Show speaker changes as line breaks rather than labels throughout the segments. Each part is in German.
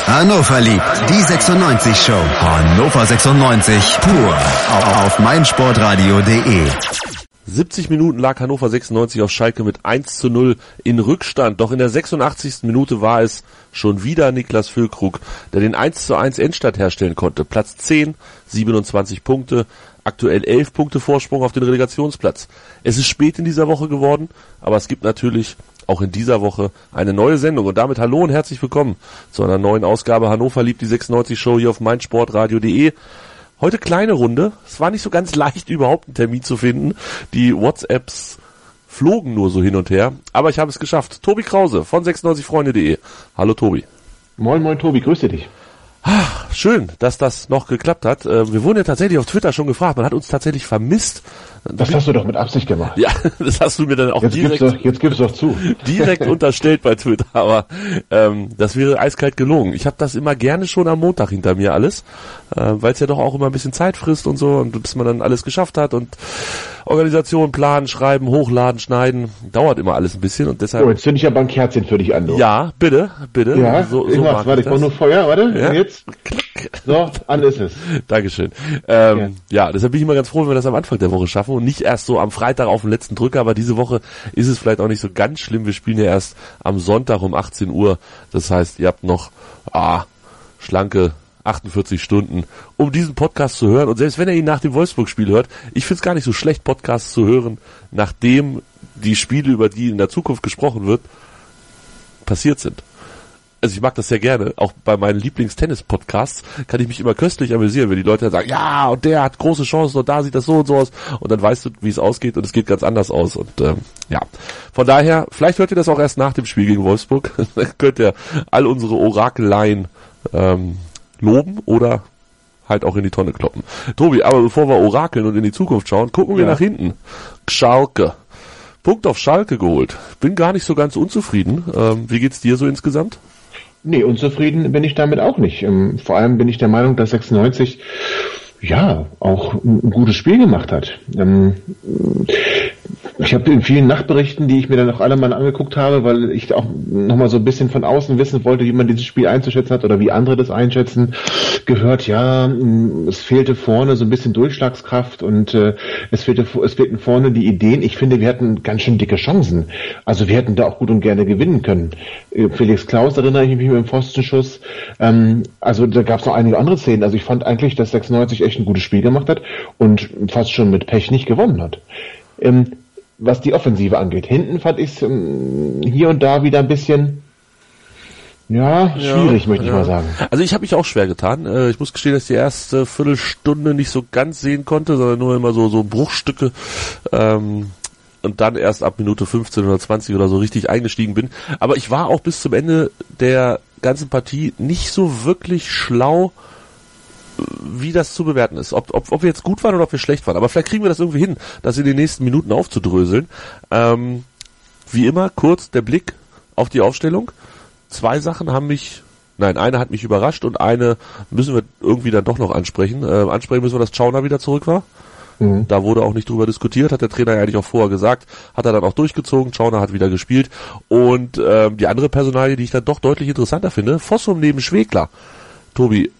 Hannover liebt die 96 Show. Hannover 96 pur auf meinsportradio.de.
70 Minuten lag Hannover 96 auf Schalke mit 1:0 in Rückstand. Doch in der 86. Minute war es schon wieder Niklas Füllkrug, der den 1:1 Endstand herstellen konnte. Platz 10, 27 Punkte, aktuell 11 Punkte Vorsprung auf den Relegationsplatz. Es ist spät in dieser Woche geworden, aber es gibt natürlich auch in dieser Woche eine neue Sendung. Und damit hallo und herzlich willkommen zu einer neuen Ausgabe Hannover liebt die 96 Show hier auf meinsportradio.de. Heute kleine Runde. Es war nicht so ganz leicht, überhaupt einen Termin zu finden. Die WhatsApps flogen nur so hin und her. Aber ich habe es geschafft. Tobi Krause von 96freunde.de. Hallo Tobi.
Moin, moin Tobi, grüße dich.
Schön, dass das noch geklappt hat. Wir wurden ja tatsächlich auf Twitter schon gefragt. Man hat uns tatsächlich vermisst.
Das hast du doch mit Absicht gemacht.
Ja, das hast du mir dann auch
jetzt gib's doch zu.
Direkt unterstellt bei Twitter, aber das wäre eiskalt gelogen. Ich habe das immer gerne schon am Montag hinter mir alles, weil es ja doch auch immer ein bisschen Zeit frisst und so und bis man dann alles geschafft hat und Organisation, planen, schreiben, hochladen, schneiden, dauert immer alles ein bisschen und deshalb...
So, jetzt zünd ich aber ein Kerzchen für dich an. Du.
Ja, bitte.
Ja, so warte, ich mach nur Feuer, warte,
ja?
Jetzt. So, an ist es.
Dankeschön. Ja, deshalb bin ich immer ganz froh, wenn wir das am Anfang der Woche schaffen und nicht erst so am Freitag auf den letzten Drücker, aber diese Woche ist es vielleicht auch nicht so ganz schlimm. Wir spielen ja erst am Sonntag um 18 Uhr. Das heißt, ihr habt noch schlanke 48 Stunden, um diesen Podcast zu hören. Und selbst wenn ihr ihn nach dem Wolfsburg-Spiel hört, ich finde es gar nicht so schlecht, Podcasts zu hören, nachdem die Spiele, über die in der Zukunft gesprochen wird, passiert sind. Also ich mag das sehr gerne. Auch bei meinen Lieblings-Tennis-Podcasts kann ich mich immer köstlich amüsieren, wenn die Leute dann sagen, ja, und der hat große Chancen und da sieht das so und so aus. Und dann weißt du, wie es ausgeht und es geht ganz anders aus. Und ja, von daher, vielleicht hört ihr das auch erst nach dem Spiel gegen Wolfsburg. Dann könnt ihr all unsere Orakeleien loben oder halt auch in die Tonne kloppen. Tobi, aber bevor wir orakeln und in die Zukunft schauen, gucken wir nach hinten. Schalke. Punkt auf Schalke geholt. Bin gar nicht so ganz unzufrieden. Wie geht's dir so insgesamt?
Nee, unzufrieden bin ich damit auch nicht. Vor allem bin ich der Meinung, dass 96 ja auch ein gutes Spiel gemacht hat. Ich habe in vielen Nachtberichten, die ich mir dann auch alle mal angeguckt habe, weil ich auch nochmal so ein bisschen von außen wissen wollte, wie man dieses Spiel einzuschätzen hat oder wie andere das einschätzen, gehört, ja, es fehlte vorne so ein bisschen Durchschlagskraft und es fehlten vorne die Ideen. Ich finde, wir hatten ganz schön dicke Chancen. Also wir hätten da auch gut und gerne gewinnen können. Felix Klaus erinnere ich mich mit dem Pfostenschuss. Also da gab es noch einige andere Szenen. Also ich fand eigentlich, dass 96 echt ein gutes Spiel gemacht hat und fast schon mit Pech nicht gewonnen hat. Was die Offensive angeht. Hinten fand ich es hier und da wieder ein bisschen schwierig, möchte ich mal sagen.
Also ich habe mich auch schwer getan. Ich muss gestehen, dass ich die erste Viertelstunde nicht so ganz sehen konnte, sondern nur immer so Bruchstücke und dann erst ab Minute 15 oder 20 oder so richtig eingestiegen bin. Aber ich war auch bis zum Ende der ganzen Partie nicht so wirklich schlau, wie das zu bewerten ist. Ob wir jetzt gut waren oder ob wir schlecht waren. Aber vielleicht kriegen wir das irgendwie hin, das in den nächsten Minuten aufzudröseln. Wie immer, kurz der Blick auf die Aufstellung. Eine hat mich überrascht und eine müssen wir irgendwie dann doch noch ansprechen. Ansprechen müssen wir, dass Schauner wieder zurück war. Mhm. Da wurde auch nicht drüber diskutiert, hat der Trainer ja eigentlich auch vorher gesagt, hat er dann auch durchgezogen, Schauner hat wieder gespielt. Und die andere Personalie, die ich dann doch deutlich interessanter finde, Fossum neben Schwegler. Tobi,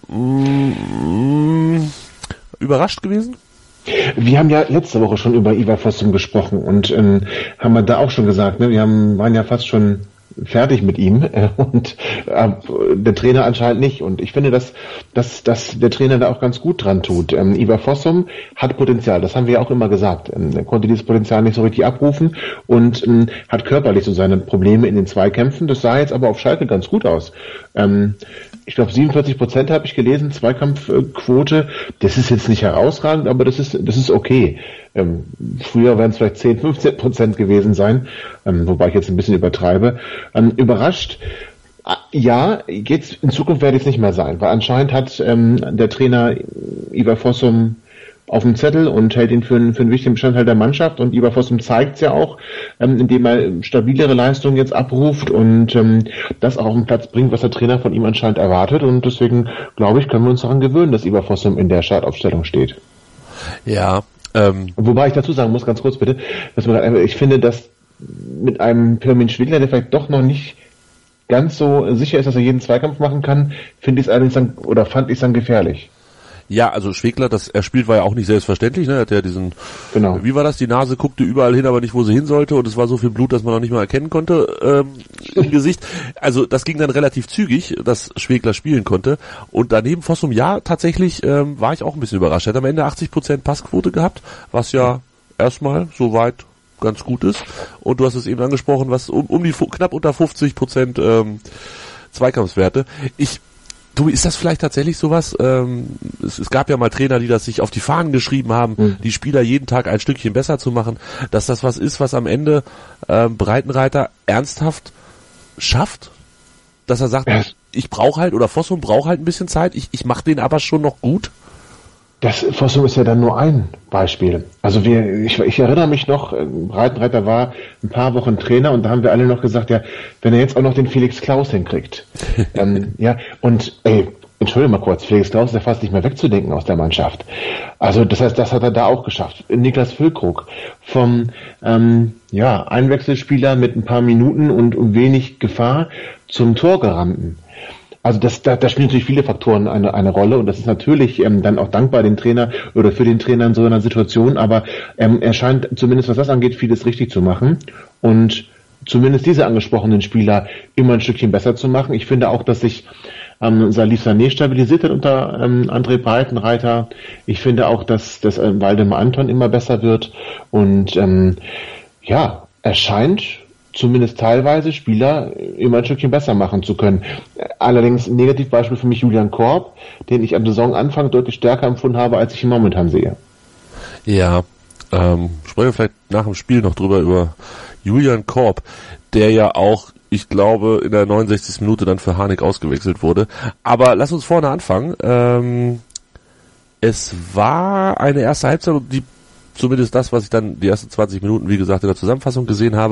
überrascht gewesen?
Wir haben ja letzte Woche schon über Ivar Fossum gesprochen und haben wir da auch schon gesagt, ne? Waren ja fast schon fertig mit ihm und der Trainer anscheinend nicht. Und ich finde, dass der Trainer da auch ganz gut dran tut. Ivar Fossum hat Potenzial, das haben wir ja auch immer gesagt. Er konnte dieses Potenzial nicht so richtig abrufen und hat körperlich so seine Probleme in den Zweikämpfen. Das sah jetzt aber auf Schalke ganz gut aus. Ich glaube 47% habe ich gelesen, Zweikampfquote. Das ist jetzt nicht herausragend, aber das ist okay. Früher werden es vielleicht 10-15% gewesen sein, wobei ich jetzt ein bisschen übertreibe. Überrascht, ja, jetzt in Zukunft werde ich es nicht mehr sein, weil anscheinend hat der Trainer Ivar Fossum auf dem Zettel und hält ihn für einen wichtigen Bestandteil der Mannschaft und Ivar Fossum zeigt es ja auch, indem er stabilere Leistungen jetzt abruft und das auch auf den Platz bringt, was der Trainer von ihm anscheinend erwartet und deswegen, glaube ich, können wir uns daran gewöhnen, dass Ivar Fossum in der Startaufstellung steht.
Ja,
wobei ich dazu sagen muss, ganz kurz bitte, ich finde, dass mit einem Pirmin Schwegler, der vielleicht doch noch nicht ganz so sicher ist, dass er jeden Zweikampf machen kann, fand ich es dann gefährlich.
Ja, also Schwegler, dass er spielt, war ja auch nicht selbstverständlich, ne? Er hat ja diesen, wie war das? Die Nase guckte überall hin, aber nicht, wo sie hin sollte, und es war so viel Blut, dass man noch nicht mal erkennen konnte im Gesicht. Also das ging dann relativ zügig, dass Schwegler spielen konnte. Und daneben Fossum, ja, tatsächlich war ich auch ein bisschen überrascht. Er hat am Ende 80% Passquote gehabt, was ja erstmal soweit ganz gut ist. Und du hast es eben angesprochen, was um die knapp unter 50% Zweikampfswerte. Ist das vielleicht tatsächlich sowas? Es gab ja mal Trainer, die das sich auf die Fahnen geschrieben haben, die Spieler jeden Tag ein Stückchen besser zu machen, dass das was ist, was am Ende Breitenreiter ernsthaft schafft? Dass er sagt, ich brauche halt, oder Fossum braucht halt ein bisschen Zeit, ich mache den aber schon noch gut?
Das Fossum ist ja dann nur ein Beispiel. Also ich erinnere mich noch, Breitenreiter war ein paar Wochen Trainer und da haben wir alle noch gesagt, ja, wenn er jetzt auch noch den Felix Klaus hinkriegt. Entschuldige mal kurz, Felix Klaus ist ja fast nicht mehr wegzudenken aus der Mannschaft. Also das heißt, das hat er da auch geschafft. Niklas Füllkrug vom Einwechselspieler mit ein paar Minuten und wenig Gefahr zum Torgerannten. Also da spielen natürlich viele Faktoren eine Rolle und das ist natürlich dann auch dankbar den Trainer oder für den Trainer in so einer Situation, aber er scheint zumindest, was das angeht, vieles richtig zu machen und zumindest diese angesprochenen Spieler immer ein Stückchen besser zu machen. Ich finde auch, dass sich Salif Sané stabilisiert hat unter André Breitenreiter. Ich finde auch, dass Waldemar Anton immer besser wird und er scheint zumindest teilweise Spieler immer ein Stückchen besser machen zu können. Allerdings ein Negativbeispiel für mich Julian Korb, den ich am Saisonanfang deutlich stärker empfunden habe, als ich ihn momentan sehe.
Ja, sprechen wir vielleicht nach dem Spiel noch drüber, über Julian Korb, der ja auch, ich glaube, in der 69. Minute dann für Harnik ausgewechselt wurde. Aber lass uns vorne anfangen. Es war eine erste Halbzeit, die zumindest das, was ich dann die ersten 20 Minuten, wie gesagt, in der Zusammenfassung gesehen habe.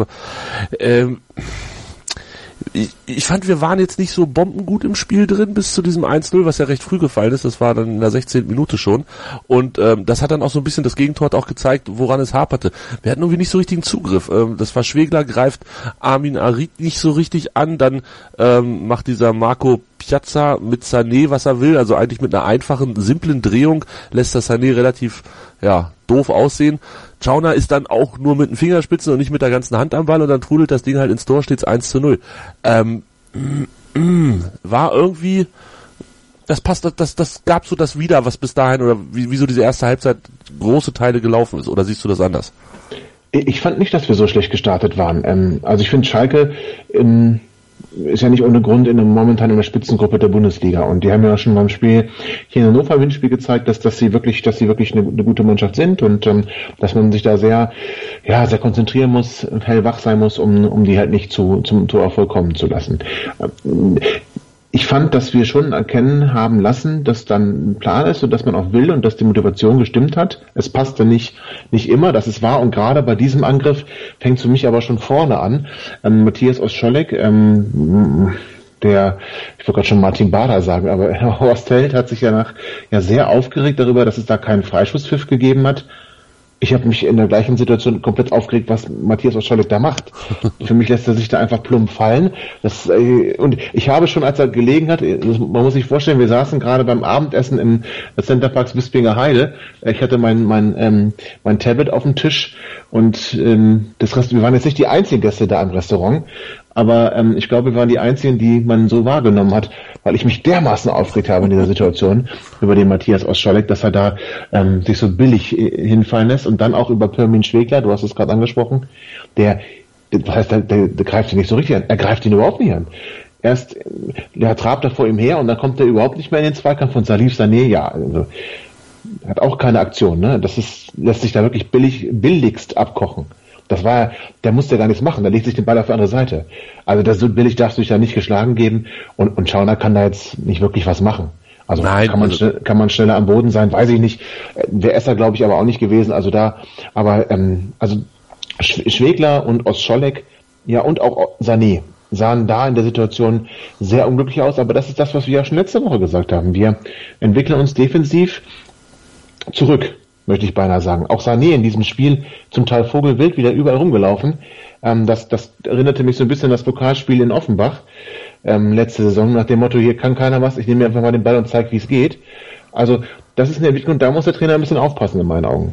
Ich fand, wir waren jetzt nicht so bombengut im Spiel drin bis zu diesem 1-0, was ja recht früh gefallen ist. Das war dann in der 16. Minute schon. Und das hat dann auch so ein bisschen, das Gegentor hat auch gezeigt, woran es haperte. Wir hatten irgendwie nicht so richtigen Zugriff. Das war Schwegler, greift Armin Arid nicht so richtig an. Dann macht dieser Marco Piazza mit Sané, was er will. Also eigentlich mit einer einfachen, simplen Drehung lässt das Sané relativ doof aussehen. Schauner ist dann auch nur mit den Fingerspitzen und nicht mit der ganzen Hand am Ball und dann trudelt das Ding halt ins Tor, steht's 1-0. War irgendwie, das passt, das gab so das wieder, was bis dahin, oder wie so diese erste Halbzeit große Teile gelaufen ist, oder siehst du das anders?
Ich fand nicht, dass wir so schlecht gestartet waren. Also ich finde, Schalke ist ja nicht ohne Grund momentan in der Spitzengruppe der Bundesliga und die haben ja schon beim Spiel hier in Hannover im Hinspiel gezeigt, dass sie wirklich eine gute Mannschaft sind und dass man sich da sehr konzentrieren muss, hellwach sein muss, um die halt nicht zum Torerfolg kommen zu lassen. Ich fand, dass wir schon erkennen haben lassen, dass dann ein Plan ist und dass man auch will und dass die Motivation gestimmt hat. Es passte nicht immer, das ist wahr, und gerade bei diesem Angriff fängt es für mich aber schon vorne an. Matthias Ostscholek, ich wollte gerade schon Martin Bader sagen, aber Horst Held hat sich sehr aufgeregt darüber, dass es da keinen Freischusspfiff gegeben hat. Ich habe mich in der gleichen Situation komplett aufgeregt, was Matthias Ostscholek da macht. Für mich lässt er sich da einfach plump fallen. Und ich habe schon, als er gelegen hat, man muss sich vorstellen, wir saßen gerade beim Abendessen im Centerparks Bispinger Heide. Ich hatte mein Tablet auf dem Tisch und wir waren jetzt nicht die einzigen Gäste da im Restaurant. Aber ich glaube, wir waren die Einzigen, die man so wahrgenommen hat, weil ich mich dermaßen aufgeregt habe in dieser Situation über den Matthias Ostscholek, dass er da sich so billig hinfallen lässt, und dann auch über Pirmin Schwegler, du hast es gerade angesprochen, der greift ihn nicht so richtig an, er greift ihn überhaupt nicht an. Erst trabt er vor ihm her und dann kommt er überhaupt nicht mehr in den Zweikampf von Salif Sané, also hat auch keine Aktion, ne? Lässt sich da wirklich billigst abkochen. Der muss ja gar nichts machen, der legt sich den Ball auf die andere Seite. Also so billig darfst du dich da nicht geschlagen geben und Schauner kann da jetzt nicht wirklich was machen. Also nein, kann man schneller am Boden sein, weiß ich nicht. Wäre Esser, glaube ich, aber auch nicht gewesen. Also Schwegler und Ostscholek, ja, und auch Sané sahen da in der Situation sehr unglücklich aus, aber das ist das, was wir ja schon letzte Woche gesagt haben. Wir entwickeln uns defensiv zurück, möchte ich beinahe sagen. Auch Sané in diesem Spiel zum Teil vogelwild wieder überall rumgelaufen. Das erinnerte mich so ein bisschen an das Pokalspiel in Offenbach. letzte Saison nach dem Motto, hier kann keiner was, ich nehme mir einfach mal den Ball und zeige, wie es geht. Also das ist eine Entwicklung, da muss der Trainer ein bisschen aufpassen in meinen Augen.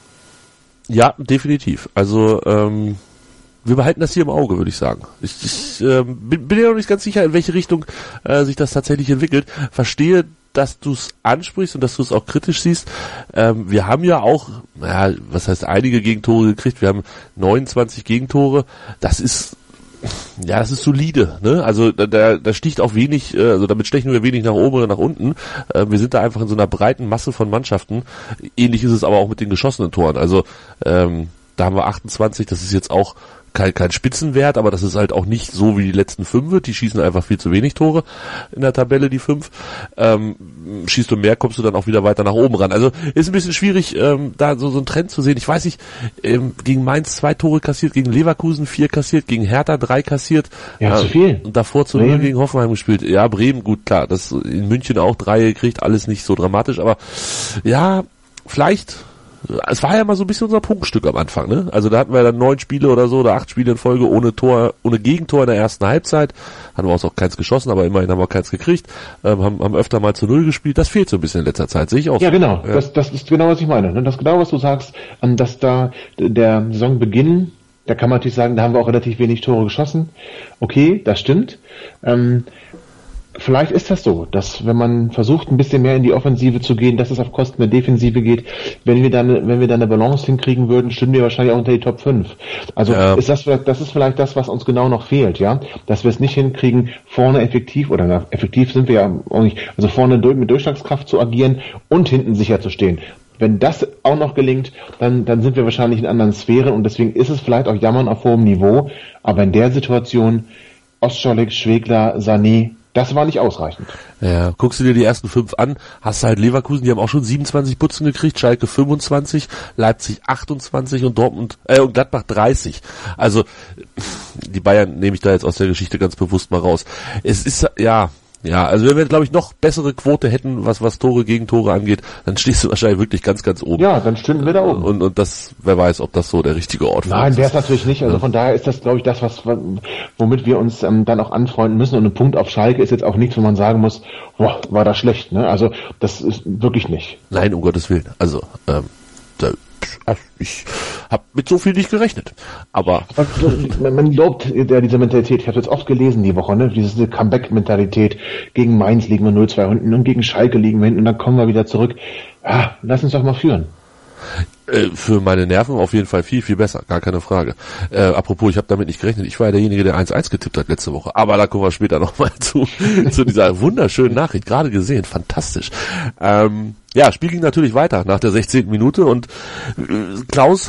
Ja, definitiv. Also wir behalten das hier im Auge, würde ich sagen. Ich bin ja noch nicht ganz sicher, in welche Richtung sich das tatsächlich entwickelt. Verstehe, dass du es ansprichst und dass du es auch kritisch siehst. Wir haben ja auch, was heißt einige Gegentore gekriegt. Wir haben 29 Gegentore. Das ist solide, ne? Also da sticht auch wenig, also damit stechen wir wenig nach oben oder nach unten. Wir sind da einfach in so einer breiten Masse von Mannschaften. Ähnlich ist es aber auch mit den geschossenen Toren. Also da haben wir 28, das ist jetzt auch kein Spitzenwert, aber das ist halt auch nicht so wie die letzten 5, die schießen einfach viel zu wenig Tore in der Tabelle, die 5. Schießt du mehr, kommst du dann auch wieder weiter nach oben ran. Also ist ein bisschen schwierig, da so einen Trend zu sehen. Ich weiß nicht, gegen Mainz 2 Tore kassiert, gegen Leverkusen 4 kassiert, gegen Hertha 3 kassiert.
Ja, zu viel.
Und davor zu 0 gegen Hoffenheim gespielt. Ja, Bremen, gut, klar, das in München auch 3 gekriegt, alles nicht so dramatisch, aber ja, vielleicht. Es war ja mal so ein bisschen unser Punktstück am Anfang, ne? Also da hatten wir dann 9 Spiele oder so, oder 8 Spiele in Folge ohne Gegentor in der ersten Halbzeit. Hatten wir auch keins geschossen, aber immerhin haben wir keins gekriegt. Haben öfter mal zu 0 gespielt. Das fehlt so ein bisschen in letzter Zeit, sehe ich auch.
Ja, genau. Ja. Das ist genau, was ich meine. Das ist genau, was du sagst, dass da der Saisonbeginn, da kann man natürlich sagen, da haben wir auch relativ wenig Tore geschossen. Okay, das stimmt. Vielleicht ist das so, dass wenn man versucht, ein bisschen mehr in die Offensive zu gehen, dass es auf Kosten der Defensive geht. Wenn wir da eine Balance hinkriegen würden, stimmen wir wahrscheinlich auch unter die Top 5. Also ist das ist vielleicht das, was uns genau noch fehlt, ja, dass wir es nicht hinkriegen, vorne effektiv effektiv sind wir ja auch nicht, also vorne mit Durchschlagskraft zu agieren und hinten sicher zu stehen. Wenn das auch noch gelingt, dann sind wir wahrscheinlich in anderen Sphären und deswegen ist es vielleicht auch Jammern auf hohem Niveau, aber in der Situation Ostscholek, Schwegler, Sané, das war nicht ausreichend.
Ja, guckst du dir die ersten 5 an, hast du halt Leverkusen, die haben auch schon 27 Putzen gekriegt, Schalke 25, Leipzig 28 und Gladbach 30. Also die Bayern nehme ich da jetzt aus der Geschichte ganz bewusst mal raus. Es ist also wenn wir, glaube ich, noch bessere Quote hätten, was Tore gegen Tore angeht, dann stehst du wahrscheinlich wirklich ganz, ganz oben.
Ja, dann stünden wir da oben.
Und das, wer weiß, ob das so der richtige Ort ist.
Nein, wäre es natürlich nicht. Also von daher ist das, glaube ich, das, womit wir uns dann auch anfreunden müssen. Und ein Punkt auf Schalke ist jetzt auch nichts, wo man sagen muss, boah, war das schlecht, ne? Also das ist wirklich nicht.
Nein, um Gottes Willen. Also ich habe mit so viel nicht gerechnet. Aber
man lobt ja diese Mentalität. Ich habe jetzt oft gelesen die Woche, ne? Diese Comeback-Mentalität. Gegen Mainz liegen wir 0-2 hinten und gegen Schalke liegen wir hinten und dann kommen wir wieder zurück. Ja, lass uns doch mal führen.
Für meine Nerven auf jeden Fall viel, viel besser, gar keine Frage. Apropos, ich habe damit nicht gerechnet. Ich war ja derjenige, der 1-1 getippt hat letzte Woche. Aber da kommen wir später nochmal zu dieser wunderschönen Nachricht. Gerade gesehen, fantastisch. Spiel ging natürlich weiter nach der 16. Minute und Klaus,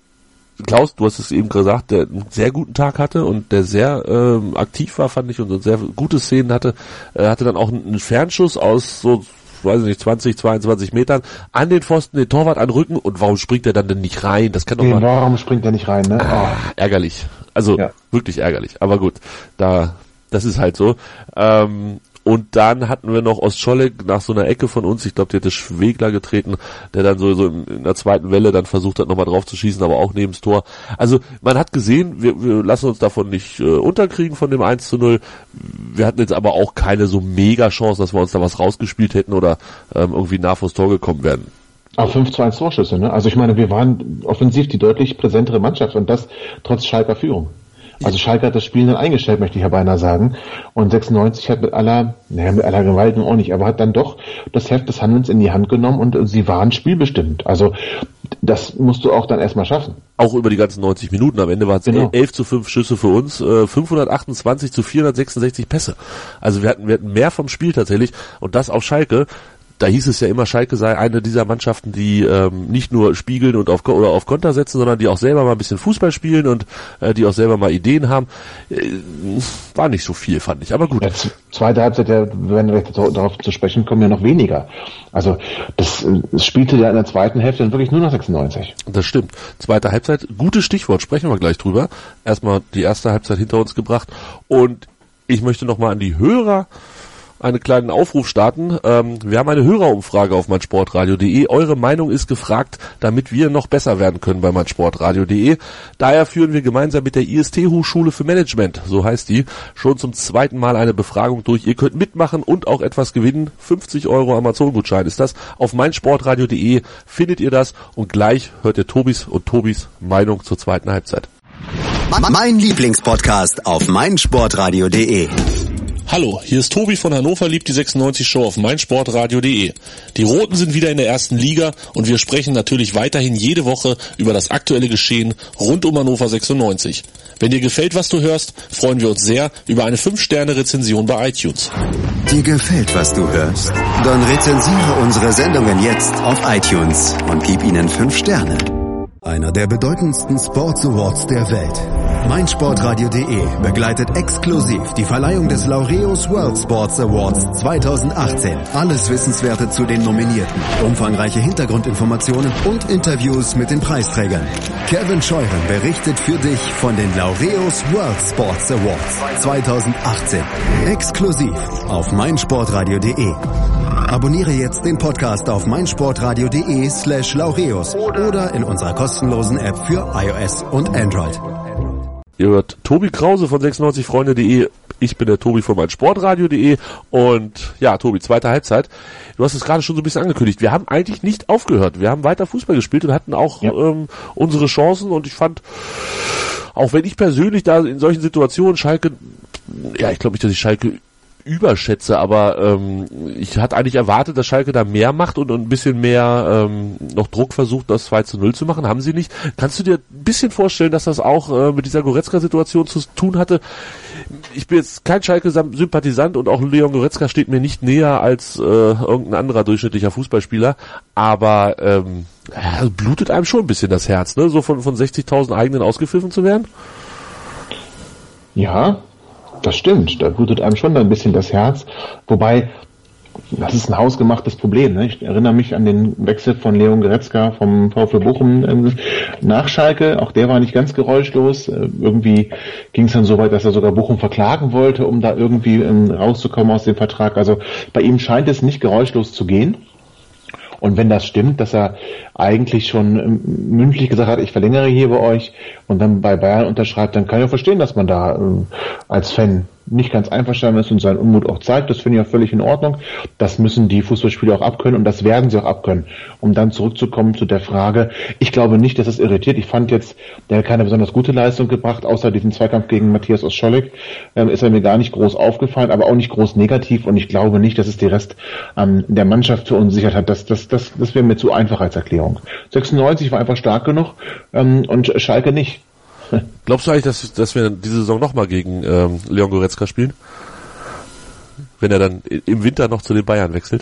du hast es eben gesagt, der einen sehr guten Tag hatte und der sehr aktiv war, fand ich, und sehr gute Szenen hatte. Hatte dann auch einen Fernschuss aus so, weiß ich nicht, 20, 22 Metern an den Pfosten, den Torwart an den Rücken, und warum springt er dann denn nicht rein? Das kann doch mal...
Warum springt er nicht rein, ne?
Ärgerlich. Also, wirklich ärgerlich. Aber gut, das ist halt so. Und dann hatten wir noch Ostscholek nach so einer Ecke von uns, ich glaube, der hätte Schwegler getreten, der dann so in der zweiten Welle dann versucht hat, nochmal drauf zu schießen, aber auch neben das Tor. Also man hat gesehen, wir lassen uns davon nicht unterkriegen von dem 1-0. Wir hatten jetzt aber auch keine so mega Chance, dass wir uns da was rausgespielt hätten oder irgendwie nah vors Tor gekommen wären.
Auch 5-2 Torschüsse, ne? Also ich meine, wir waren offensiv die deutlich präsentere Mannschaft und das trotz Schalker Führung. Also Schalke hat das Spiel dann eingestellt, möchte ich ja beinahe sagen. Und 96 hat mit aller Gewalt auch nicht, aber hat dann doch das Heft des Handelns in die Hand genommen und sie waren spielbestimmt. Also das musst du auch dann erstmal schaffen.
Auch über die ganzen 90 Minuten. Am Ende war es 11-5 Schüsse für uns, 528 zu 466 Pässe. Also wir hatten mehr vom Spiel tatsächlich, und das auf Schalke. Da hieß es ja immer, Schalke sei eine dieser Mannschaften, die nicht nur spiegeln und auf Konter setzen, sondern die auch selber mal ein bisschen Fußball spielen und die auch selber mal Ideen haben. War nicht so viel, fand ich, aber gut. Ja,
zweite Halbzeit, wenn wir darauf zu sprechen kommen, ja noch weniger. Also das spielte ja in der zweiten Hälfte dann wirklich nur noch 96.
Das stimmt. Zweite Halbzeit, gutes Stichwort, sprechen wir gleich drüber. Erstmal die erste Halbzeit hinter uns gebracht und ich möchte nochmal an die Hörer einen kleinen Aufruf starten. Wir haben eine Hörerumfrage auf meinsportradio.de. Eure Meinung ist gefragt, damit wir noch besser werden können bei meinsportradio.de. Daher führen wir gemeinsam mit der IST Hochschule für Management, so heißt die, schon zum zweiten Mal eine Befragung durch. Ihr könnt mitmachen und auch etwas gewinnen. 50 € Amazon-Gutschein ist das. Auf meinsportradio.de findet ihr das und gleich hört ihr Tobis Meinung zur zweiten Halbzeit.
Mein Lieblingspodcast auf meinsportradio.de.
Hallo, hier ist Tobi von Hannover liebt die 96 Show auf meinsportradio.de. Die Roten sind wieder in der ersten Liga und wir sprechen natürlich weiterhin jede Woche über das aktuelle Geschehen rund um Hannover 96. Wenn dir gefällt, was du hörst, freuen wir uns sehr über eine 5-Sterne-Rezension bei iTunes.
Dir gefällt, was du hörst? Dann rezensiere unsere Sendungen jetzt auf iTunes und gib ihnen 5 Sterne. Einer der bedeutendsten Sports Awards der Welt. meinsportradio.de begleitet exklusiv die Verleihung des Laureus World Sports Awards 2018. Alles Wissenswerte zu den Nominierten, umfangreiche Hintergrundinformationen und Interviews mit den Preisträgern. Kevin Scheuren berichtet für dich von den Laureus World Sports Awards 2018. Exklusiv auf meinsportradio.de. Abonniere jetzt den Podcast auf meinsportradio.de/Laureus oder in unserer kostenlosen App für iOS und Android.
Ihr hört Tobi Krause von 96freunde.de. Ich bin der Tobi von meinsportradio.de und ja, Tobi, zweite Halbzeit. Du hast es gerade schon so ein bisschen angekündigt. Wir haben eigentlich nicht aufgehört. Wir haben weiter Fußball gespielt und hatten auch unsere Chancen und ich fand, auch wenn ich persönlich da in solchen Situationen Schalke, ja, ich glaube nicht, dass ich Schalke überschätze, aber ich hatte eigentlich erwartet, dass Schalke da mehr macht und ein bisschen mehr noch Druck versucht, das 2:0 zu machen. Haben sie nicht. Kannst du dir ein bisschen vorstellen, dass das auch mit dieser Goretzka-Situation zu tun hatte? Ich bin jetzt kein Schalke-Sympathisant und auch Leon Goretzka steht mir nicht näher als irgendein anderer durchschnittlicher Fußballspieler, aber blutet einem schon ein bisschen das Herz, ne? So von 60.000 eigenen ausgepfiffen zu werden?
Ja, das stimmt, da blutet einem schon ein bisschen das Herz, wobei, das ist ein hausgemachtes Problem, ne? Ich erinnere mich an den Wechsel von Leon Goretzka vom VfL Bochum nach Schalke, auch der war nicht ganz geräuschlos, irgendwie ging es dann so weit, dass er sogar Bochum verklagen wollte, um da irgendwie rauszukommen aus dem Vertrag, also bei ihm scheint es nicht geräuschlos zu gehen. Und wenn das stimmt, dass er eigentlich schon mündlich gesagt hat, ich verlängere hier bei euch und dann bei Bayern unterschreibt, dann kann ich auch verstehen, dass man da als Fan nicht ganz einverstanden ist und seinen Unmut auch zeigt. Das finde ich auch völlig in Ordnung. Das müssen die Fußballspieler auch abkönnen und das werden sie auch abkönnen. Um dann zurückzukommen zu der Frage, ich glaube nicht, dass es irritiert. Ich fand jetzt, der hat keine besonders gute Leistung gebracht, außer diesen Zweikampf gegen Matthias Oscholik, ist er mir gar nicht groß aufgefallen, aber auch nicht groß negativ und ich glaube nicht, dass es die Rest der Mannschaft verunsichert hat. Das wäre mir zu einfach als Erklärung. 96 war einfach stark genug und Schalke nicht.
Glaubst du eigentlich, dass wir diese Saison nochmal gegen Leon Goretzka spielen? Wenn er dann im Winter noch zu den Bayern wechselt?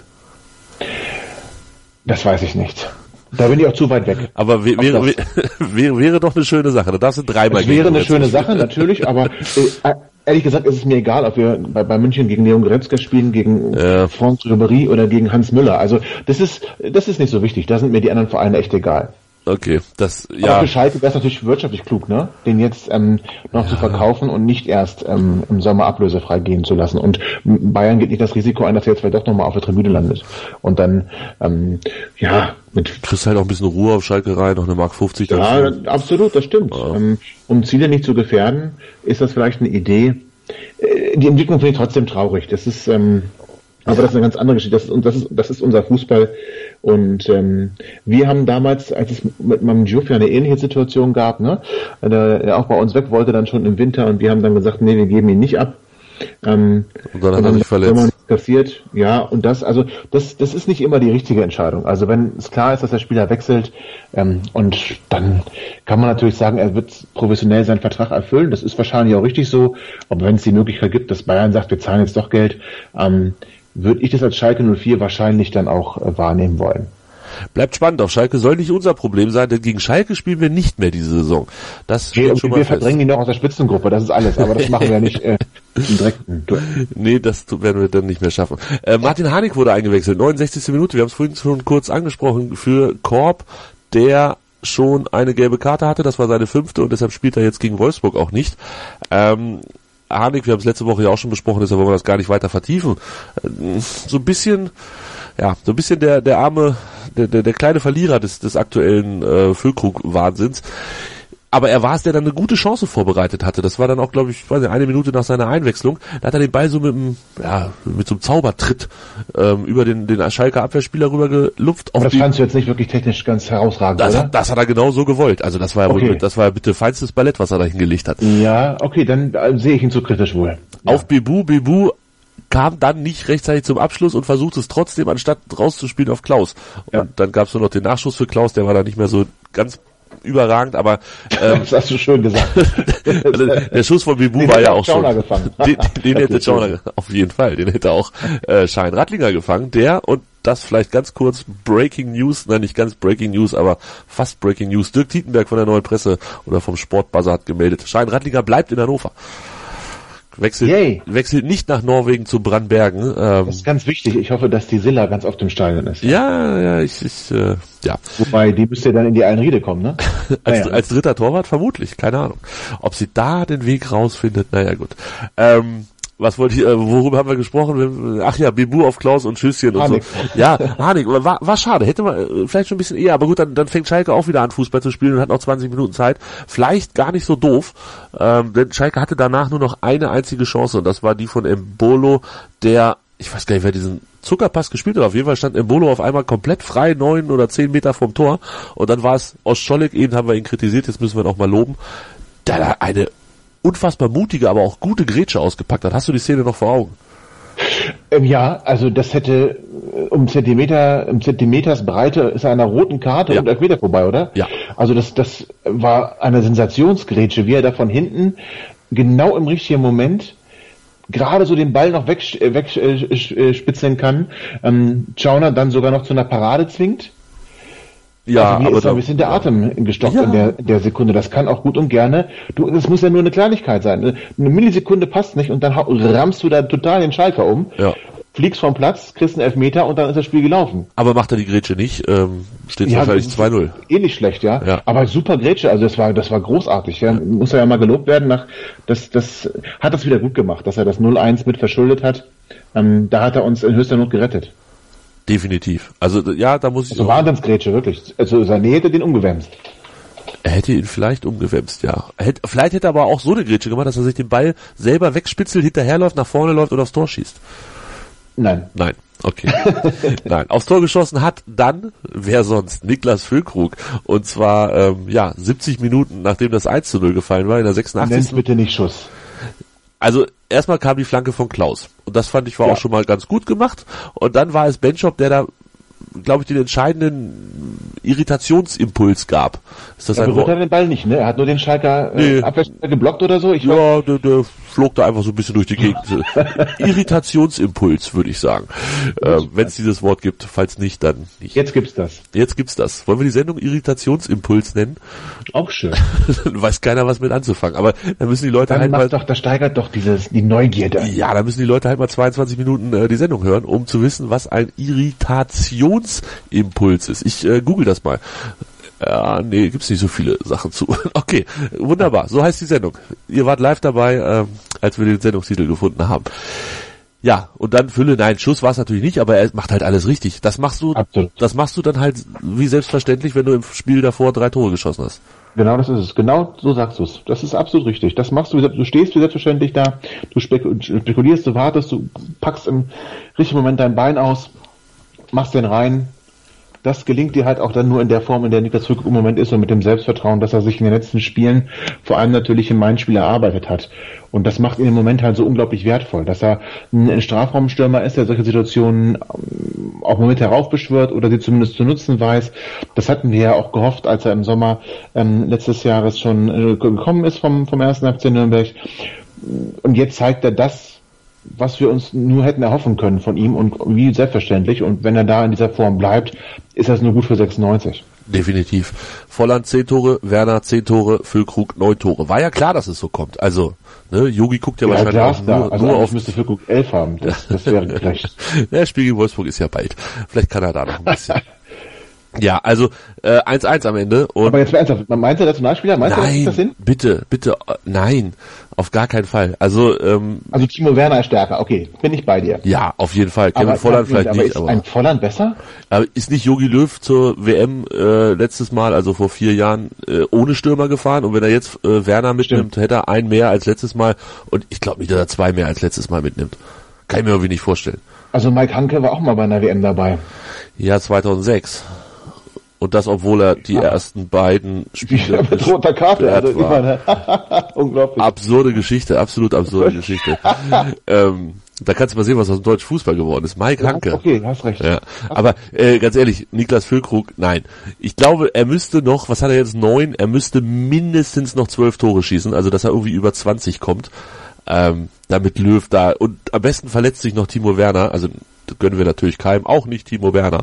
Das weiß ich nicht. Da bin ich auch zu weit weg.
Aber wäre doch eine schöne Sache. Da darfst du dreimal gegen.
Wäre eine schöne Sache, natürlich, aber ehrlich gesagt ist es mir egal, ob wir bei München gegen Leon Goretzka spielen, gegen Franck Ribéry oder gegen Hans Müller. Also das ist nicht so wichtig. Da sind mir die anderen Vereine echt egal.
Okay,
Aber für Schalke wäre es natürlich wirtschaftlich klug, ne? Den jetzt noch zu verkaufen und nicht erst im Sommer ablösefrei gehen zu lassen. Und Bayern geht nicht das Risiko ein, dass er jetzt vielleicht doch nochmal auf der Tribüne landet. Und dann, mit...
Kriegst halt auch ein bisschen Ruhe auf Schalke rein, noch eine Mark 50.
Ja, absolut, das stimmt. Ja. Um Ziele nicht zu gefährden, ist das vielleicht eine Idee. Die Entwicklung finde ich trotzdem traurig. Das ist... aber das ist eine ganz andere Geschichte. Das ist unser Fußball. Und wir haben damals, als es mit meinem Giuffre eine ähnliche Situation gab, ne, der auch bei uns weg wollte dann schon im Winter und wir haben dann gesagt, nee, wir geben ihn nicht ab.
Und dann hat er sich verletzt.
Kassiert. Ja, und das ist nicht immer die richtige Entscheidung. Also wenn es klar ist, dass der Spieler wechselt, und dann kann man natürlich sagen, er wird professionell seinen Vertrag erfüllen. Das ist wahrscheinlich auch richtig so. Aber wenn es die Möglichkeit gibt, dass Bayern sagt, wir zahlen jetzt doch Geld, würde ich das als Schalke 04 wahrscheinlich dann auch wahrnehmen wollen.
Bleibt spannend, auf Schalke soll nicht unser Problem sein, denn gegen Schalke spielen wir nicht mehr diese Saison. Das steht schon mal fest.
Wir verdrängen die noch aus der Spitzengruppe, das ist alles, aber das machen wir nicht im direkten Duell.
Nee, das werden wir dann nicht mehr schaffen. Martin Harnik wurde eingewechselt, 69. Minute, wir haben es vorhin schon kurz angesprochen, für Korb, der schon eine gelbe Karte hatte, das war seine 5. und deshalb spielt er jetzt gegen Wolfsburg auch nicht. Harnik, wir haben es letzte Woche ja auch schon besprochen, deshalb wollen wir das gar nicht weiter vertiefen. So ein bisschen der arme, der kleine Verlierer des aktuellen Füllkrug-Wahnsinns. Aber er war es, der dann eine gute Chance vorbereitet hatte. Das war dann auch, glaube ich, eine Minute nach seiner Einwechslung. Da hat er den Ball so mit so einem Zaubertritt über den Schalker Abwehrspieler rüber gelupft.
Aber das fandst du jetzt nicht wirklich technisch ganz herausragend, oder?
Das hat er genau so gewollt. Also das war ja das war ja bitte feinstes Ballett, was er da hingelegt hat.
Ja, okay, dann sehe ich ihn zu kritisch wohl. Ja.
Auf Bebu kam dann nicht rechtzeitig zum Abschluss und versucht es trotzdem, anstatt rauszuspielen, auf Klaus. Und dann gab es nur noch den Nachschuss für Klaus, der war dann nicht mehr so ganz überragend, aber
das hast du schön gesagt.
Der Schuss von Bebu war ja auch schon. Den hätte
Schauner
auf jeden Fall, den hätte auch Schein Rattlinger gefangen, und das vielleicht ganz kurz Breaking News, nein, nicht ganz Breaking News, aber fast Breaking News. Dirk Tietenberg von der Neuen Presse oder vom Sportbuzzer hat gemeldet, Schein Rattlinger bleibt in Hannover. Wechselt nicht nach Norwegen zu Brandbergen.
Das ist ganz wichtig. Ich hoffe, dass die Silla ganz oft im Stadion ist.
Ja.
Wobei, die müsste dann in die Allenriede kommen, ne?
als dritter Torwart vermutlich, keine Ahnung. Ob sie da den Weg rausfindet, naja gut. Was wollte ich, worüber haben wir gesprochen? Ach ja, Bebu auf Klaus und Schüsschen und
Harnik.
So. Ja, Harnik, war schade. Hätte man vielleicht schon ein bisschen eher, aber gut, dann fängt Schalke auch wieder an, Fußball zu spielen und hat noch 20 Minuten Zeit. Vielleicht gar nicht so doof, denn Schalke hatte danach nur noch eine einzige Chance und das war die von Embolo, ich weiß gar nicht, wer diesen Zuckerpass gespielt hat. Auf jeden Fall stand Embolo auf einmal komplett frei, 9 oder 10 Meter vom Tor und dann war es Ostscholek, eben haben wir ihn kritisiert, jetzt müssen wir ihn auch mal loben, der da eine unfassbar mutige, aber auch gute Grätsche ausgepackt hat. Hast du die Szene noch vor Augen?
Ja, also das hätte um Zentimeters Breite ist einer roten Karte und Elfmeter vorbei, oder?
Ja.
Also das war eine Sensationsgrätsche, wie er da von hinten genau im richtigen Moment gerade so den Ball noch wegspitzeln kann. Schauner dann sogar noch zu einer Parade zwingt.
Ja,
also mir ist ein bisschen der Atem gestockt in der Sekunde. Das kann auch gut und gerne. Das muss ja nur eine Kleinigkeit sein. Eine Millisekunde passt nicht und dann rammst du da total den Schalker um.
Ja.
Fliegst vom Platz, kriegst einen Elfmeter und dann ist das Spiel gelaufen.
Aber macht er die Grätsche nicht, steht es wahrscheinlich 2-0.
Ähnlich schlecht, ja. Aber super Grätsche, also das war großartig. Ja. Muss ja mal gelobt werden. Das hat das wieder gut gemacht, dass er das 0-1 mit verschuldet hat. Da hat er uns in höchster Not gerettet.
Definitiv. Also ja, da muss ich.
Also Wahnsinnsgrätsche, wirklich. Also Sané hätte den umgewämst.
Er hätte ihn vielleicht umgewämst, ja. Vielleicht hätte er aber auch so eine Grätsche gemacht, dass er sich den Ball selber wegspitzelt, hinterherläuft, nach vorne läuft oder aufs Tor schießt.
Nein,
okay. Nein, aufs Tor geschossen hat dann, wer sonst, Niklas Füllkrug. Und zwar, 70 Minuten, nachdem das 1-0 gefallen war, in der 86.
Nenn's bitte nicht Schuss.
Also, erstmal kam die Flanke von Klaus. Und das fand ich war auch schon mal ganz gut gemacht. Und dann war es Benchop, der da, glaube ich, den entscheidenden Irritationsimpuls gab. Ist das
er berührt den Ball nicht, ne? Er hat nur den Schalker Abwehrspieler geblockt oder so?
Der flog da einfach so ein bisschen durch die Gegend. Irritationsimpuls, würde ich sagen. Wenn es dieses Wort gibt. Falls nicht, dann nicht.
Jetzt gibt's das.
Wollen wir die Sendung Irritationsimpuls nennen?
Auch schön.
Dann weiß keiner, was mit anzufangen. Aber dann müssen die Leute
das steigert doch die Neugierde.
Ja, da müssen die Leute halt mal 22 Minuten die Sendung hören, um zu wissen, was ein Irritationsimpuls ist. Ich google das mal. Gibt's nicht so viele Sachen zu. Okay, wunderbar. So heißt die Sendung. Ihr wart live dabei, als wir den Sendungstitel gefunden haben. Ja, und dann Schuss war es natürlich nicht, aber er macht halt alles richtig. Das machst du dann halt wie selbstverständlich, wenn du im Spiel davor 3 Tore geschossen hast.
Genau, das ist es. Genau so sagst du es. Das ist absolut richtig. Das machst du stehst wie selbstverständlich da, du spekulierst, du wartest, du packst im richtigen Moment dein Bein aus, machst den rein. Das gelingt dir halt auch dann nur in der Form, in der Niklas Füllkrug im Moment ist und mit dem Selbstvertrauen, dass er sich in den letzten Spielen vor allem natürlich im Main-Spiel erarbeitet hat. Und das macht ihn im Moment halt so unglaublich wertvoll, dass er ein Strafraumstürmer ist, der solche Situationen auch mal mit heraufbeschwört oder sie zumindest zu nutzen weiß. Das hatten wir ja auch gehofft, als er im Sommer letztes Jahres schon gekommen ist vom 1. FC Nürnberg. Und jetzt zeigt er das, was wir uns nur hätten erhoffen können von ihm und wie selbstverständlich. Und wenn er da in dieser Form bleibt, ist das nur gut für 96.
Definitiv. Volland 10 Tore, Werner 10 Tore, Füllkrug 9 Tore. War ja klar, dass es so kommt. Also, Yogi guckt ja wahrscheinlich auch nur auf...
müsste Füllkrug 11 haben. Das wäre vielleicht...
Das Spiel gegen Wolfsburg ist ja bald. Vielleicht kann er da noch ein bisschen... Ja, also 1-1 am Ende. Und
aber jetzt ernsthaft, meinst du Nationalspieler? Meinst
nein,
du, das Sinn?
bitte, nein, auf gar keinen Fall. Also
Timo Werner ist stärker, okay, bin ich bei dir.
ja, auf jeden Fall. Kevin Volland vielleicht nicht.
Ist ein Volland besser?
Aber ist nicht Jogi Löw zur WM letztes Mal, also vor 4 Jahren, ohne Stürmer gefahren? Und wenn er jetzt Werner mitnimmt, hätte er einen mehr als letztes Mal. Und ich glaube nicht, dass er 2 mehr als letztes Mal mitnimmt. Kann ich mir irgendwie nicht vorstellen.
Also Mike Hanke war auch mal bei einer WM dabei.
Ja, 2006. Und das, obwohl er die ersten beiden Spiele
mit roter Karte, also
war.
Unglaublich.
Absurde Geschichte, absolut absurde Geschichte. Da kannst du mal sehen, was aus dem deutschen Fußball geworden ist. Mike Hanke.
Okay, hast recht.
Ja. Aber ganz ehrlich, Niklas Füllkrug, nein. Ich glaube, er müsste noch, was hat er jetzt, 9? Er müsste mindestens noch 12 Tore schießen, also dass er irgendwie über 20 kommt. Damit Löw da, und am besten verletzt sich noch Timo Werner, also das gönnen wir natürlich keinem, auch nicht Timo Werner.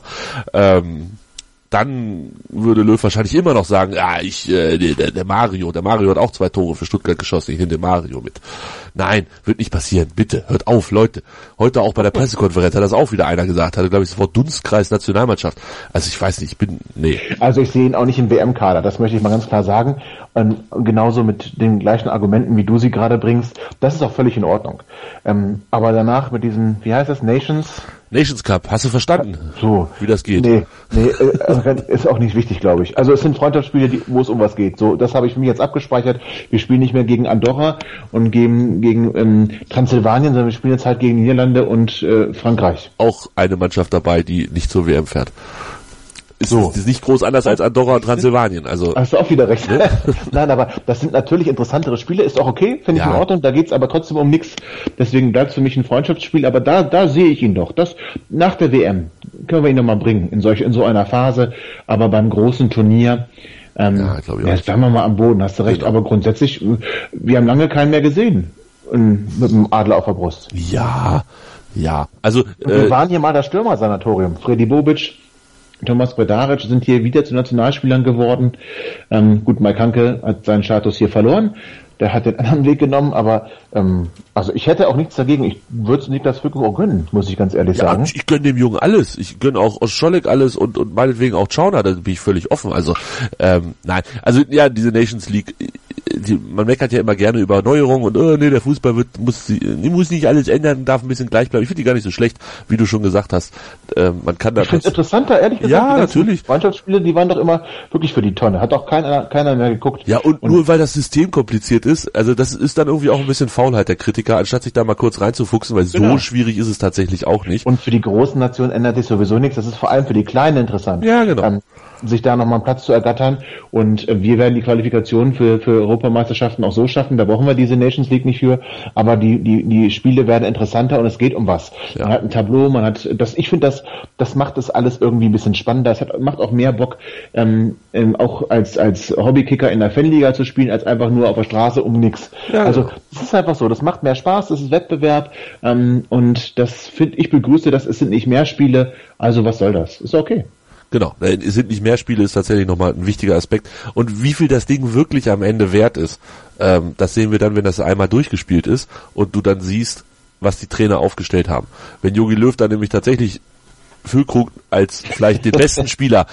Dann würde Löw wahrscheinlich immer noch sagen, ja, der Mario hat auch 2 Tore für Stuttgart geschossen, ich nehme den Mario mit. Nein, wird nicht passieren, bitte, hört auf, Leute. Heute auch bei der Pressekonferenz hat das auch wieder einer gesagt, hatte, glaube ich, das Wort Dunstkreis Nationalmannschaft. Also ich weiß nicht, nee.
Also ich sehe ihn auch nicht im WM-Kader, das möchte ich mal ganz klar sagen. Und genauso mit den gleichen Argumenten, wie du sie gerade bringst, das ist auch völlig in Ordnung. Aber danach mit diesem, wie heißt das, Nations
Cup, hast du verstanden,
so,
wie das geht?
Nee, ist auch nicht wichtig, glaube ich. Also es sind Freundschaftsspiele, wo es um was geht. So, das habe ich mir jetzt abgespeichert. Wir spielen nicht mehr gegen Andorra und gegen Transsilvanien, sondern wir spielen jetzt halt gegen Niederlande und Frankreich.
Auch eine Mannschaft dabei, die nicht zur WM fährt. Ist nicht groß anders als Andorra und Transsilvanien. Also
hast du auch wieder recht. Nein, aber das sind natürlich interessantere Spiele, ist auch okay, finde ich in Ordnung, da geht's aber trotzdem um nichts. Deswegen bleibt es für mich ein Freundschaftsspiel, aber da sehe ich ihn doch. Das nach der WM können wir ihn nochmal bringen, in so einer Phase, aber beim großen Turnier, jetzt bleiben wir mal am Boden, hast du recht, aber grundsätzlich, wir haben lange keinen mehr gesehen mit dem Adler auf der Brust.
Ja, also
wir waren hier mal das Stürmer-Sanatorium, Freddy Bobic, Thomas Bredaric sind hier wieder zu Nationalspielern geworden. Gut, Mike Hanke hat seinen Status hier verloren. Der hat den anderen Weg genommen, aber also ich hätte auch nichts dagegen. Ich würde es Niklas Füllkrug auch gönnen, muss ich ganz ehrlich sagen.
Ich gönne dem Jungen alles. Ich gönne auch Oscholek alles und meinetwegen auch Czauner, da bin ich völlig offen. Also nein, also ja, diese Nations League, man meckert ja immer gerne über Neuerungen und der Fußball muss nicht alles ändern, darf ein bisschen gleich bleiben. Ich finde die gar nicht so schlecht, wie du schon gesagt hast. Man kann da.
Ich finde es interessanter, ehrlich gesagt.
Ja, natürlich.
Freundschaftsspiele, die waren doch immer wirklich für die Tonne. Hat auch keiner mehr geguckt.
Ja, und nur weil das System kompliziert ist, also das ist dann irgendwie auch ein bisschen Faulheit der Kritiker, anstatt sich da mal kurz reinzufuchsen, weil so schwierig ist es tatsächlich auch nicht.
Und für die großen Nationen ändert sich sowieso nichts. Das ist vor allem für die Kleinen interessant.
Ja, genau.
Sich da nochmal einen Platz zu ergattern. Und wir werden die Qualifikation für Europameisterschaften auch so schaffen. Da brauchen wir diese Nations League nicht für. Aber die Spiele werden interessanter und es geht um was. Ja. Man hat ein Tableau, man hat das. Ich finde, das macht das alles irgendwie ein bisschen spannender. Es macht auch mehr Bock, auch als Hobbykicker in der Fanliga zu spielen, als einfach nur auf der Straße um nix. Ja, also es ist einfach so. Das macht mehr Spaß. Das ist Wettbewerb. Und das ich begrüße das. Es sind nicht mehr Spiele. Also was soll das? Ist okay.
Genau, es sind nicht mehr Spiele, ist tatsächlich nochmal ein wichtiger Aspekt. Und wie viel das Ding wirklich am Ende wert ist, das sehen wir dann, wenn das einmal durchgespielt ist und du dann siehst, was die Trainer aufgestellt haben. Wenn Jogi Löw dann nämlich tatsächlich Füllkrug als vielleicht den besten Spieler,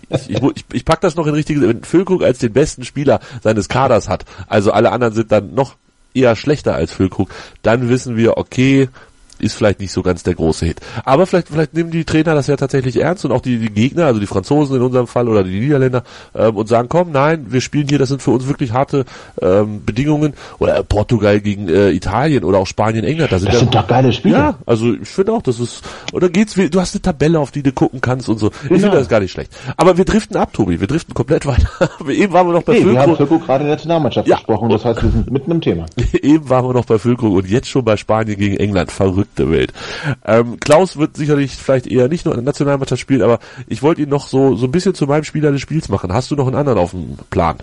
ich pack das noch in richtige, wenn Füllkrug als den besten Spieler seines Kaders hat, also alle anderen sind dann noch eher schlechter als Füllkrug, dann wissen wir, okay, ist vielleicht nicht so ganz der große Hit. Aber vielleicht nehmen die Trainer das ja tatsächlich ernst und auch die Gegner, also die Franzosen in unserem Fall oder die Niederländer, und sagen, komm, nein, wir spielen hier, das sind für uns wirklich harte Bedingungen. Oder Portugal gegen Italien oder auch Spanien, England.
Das sind doch geile Spiele.
Ja, also ich finde auch, das ist, oder du hast eine Tabelle, auf die du gucken kannst und so. Genau. Ich finde das gar nicht schlecht. Aber wir driften ab, Tobi, wir driften komplett weiter. Eben waren wir noch bei Füllkrug.
Wir haben Füllkrug gerade in der Nationalmannschaft gesprochen, das heißt, wir sind mitten im Thema.
Eben waren wir noch bei Füllkrug und jetzt schon bei Spanien gegen England. Verrückt. Der Welt. Klaus wird sicherlich vielleicht eher nicht nur in der Nationalmannschaft spielen, aber ich wollte ihn noch so ein bisschen zu meinem Spieler des Spiels machen. Hast du noch einen anderen auf dem Plan?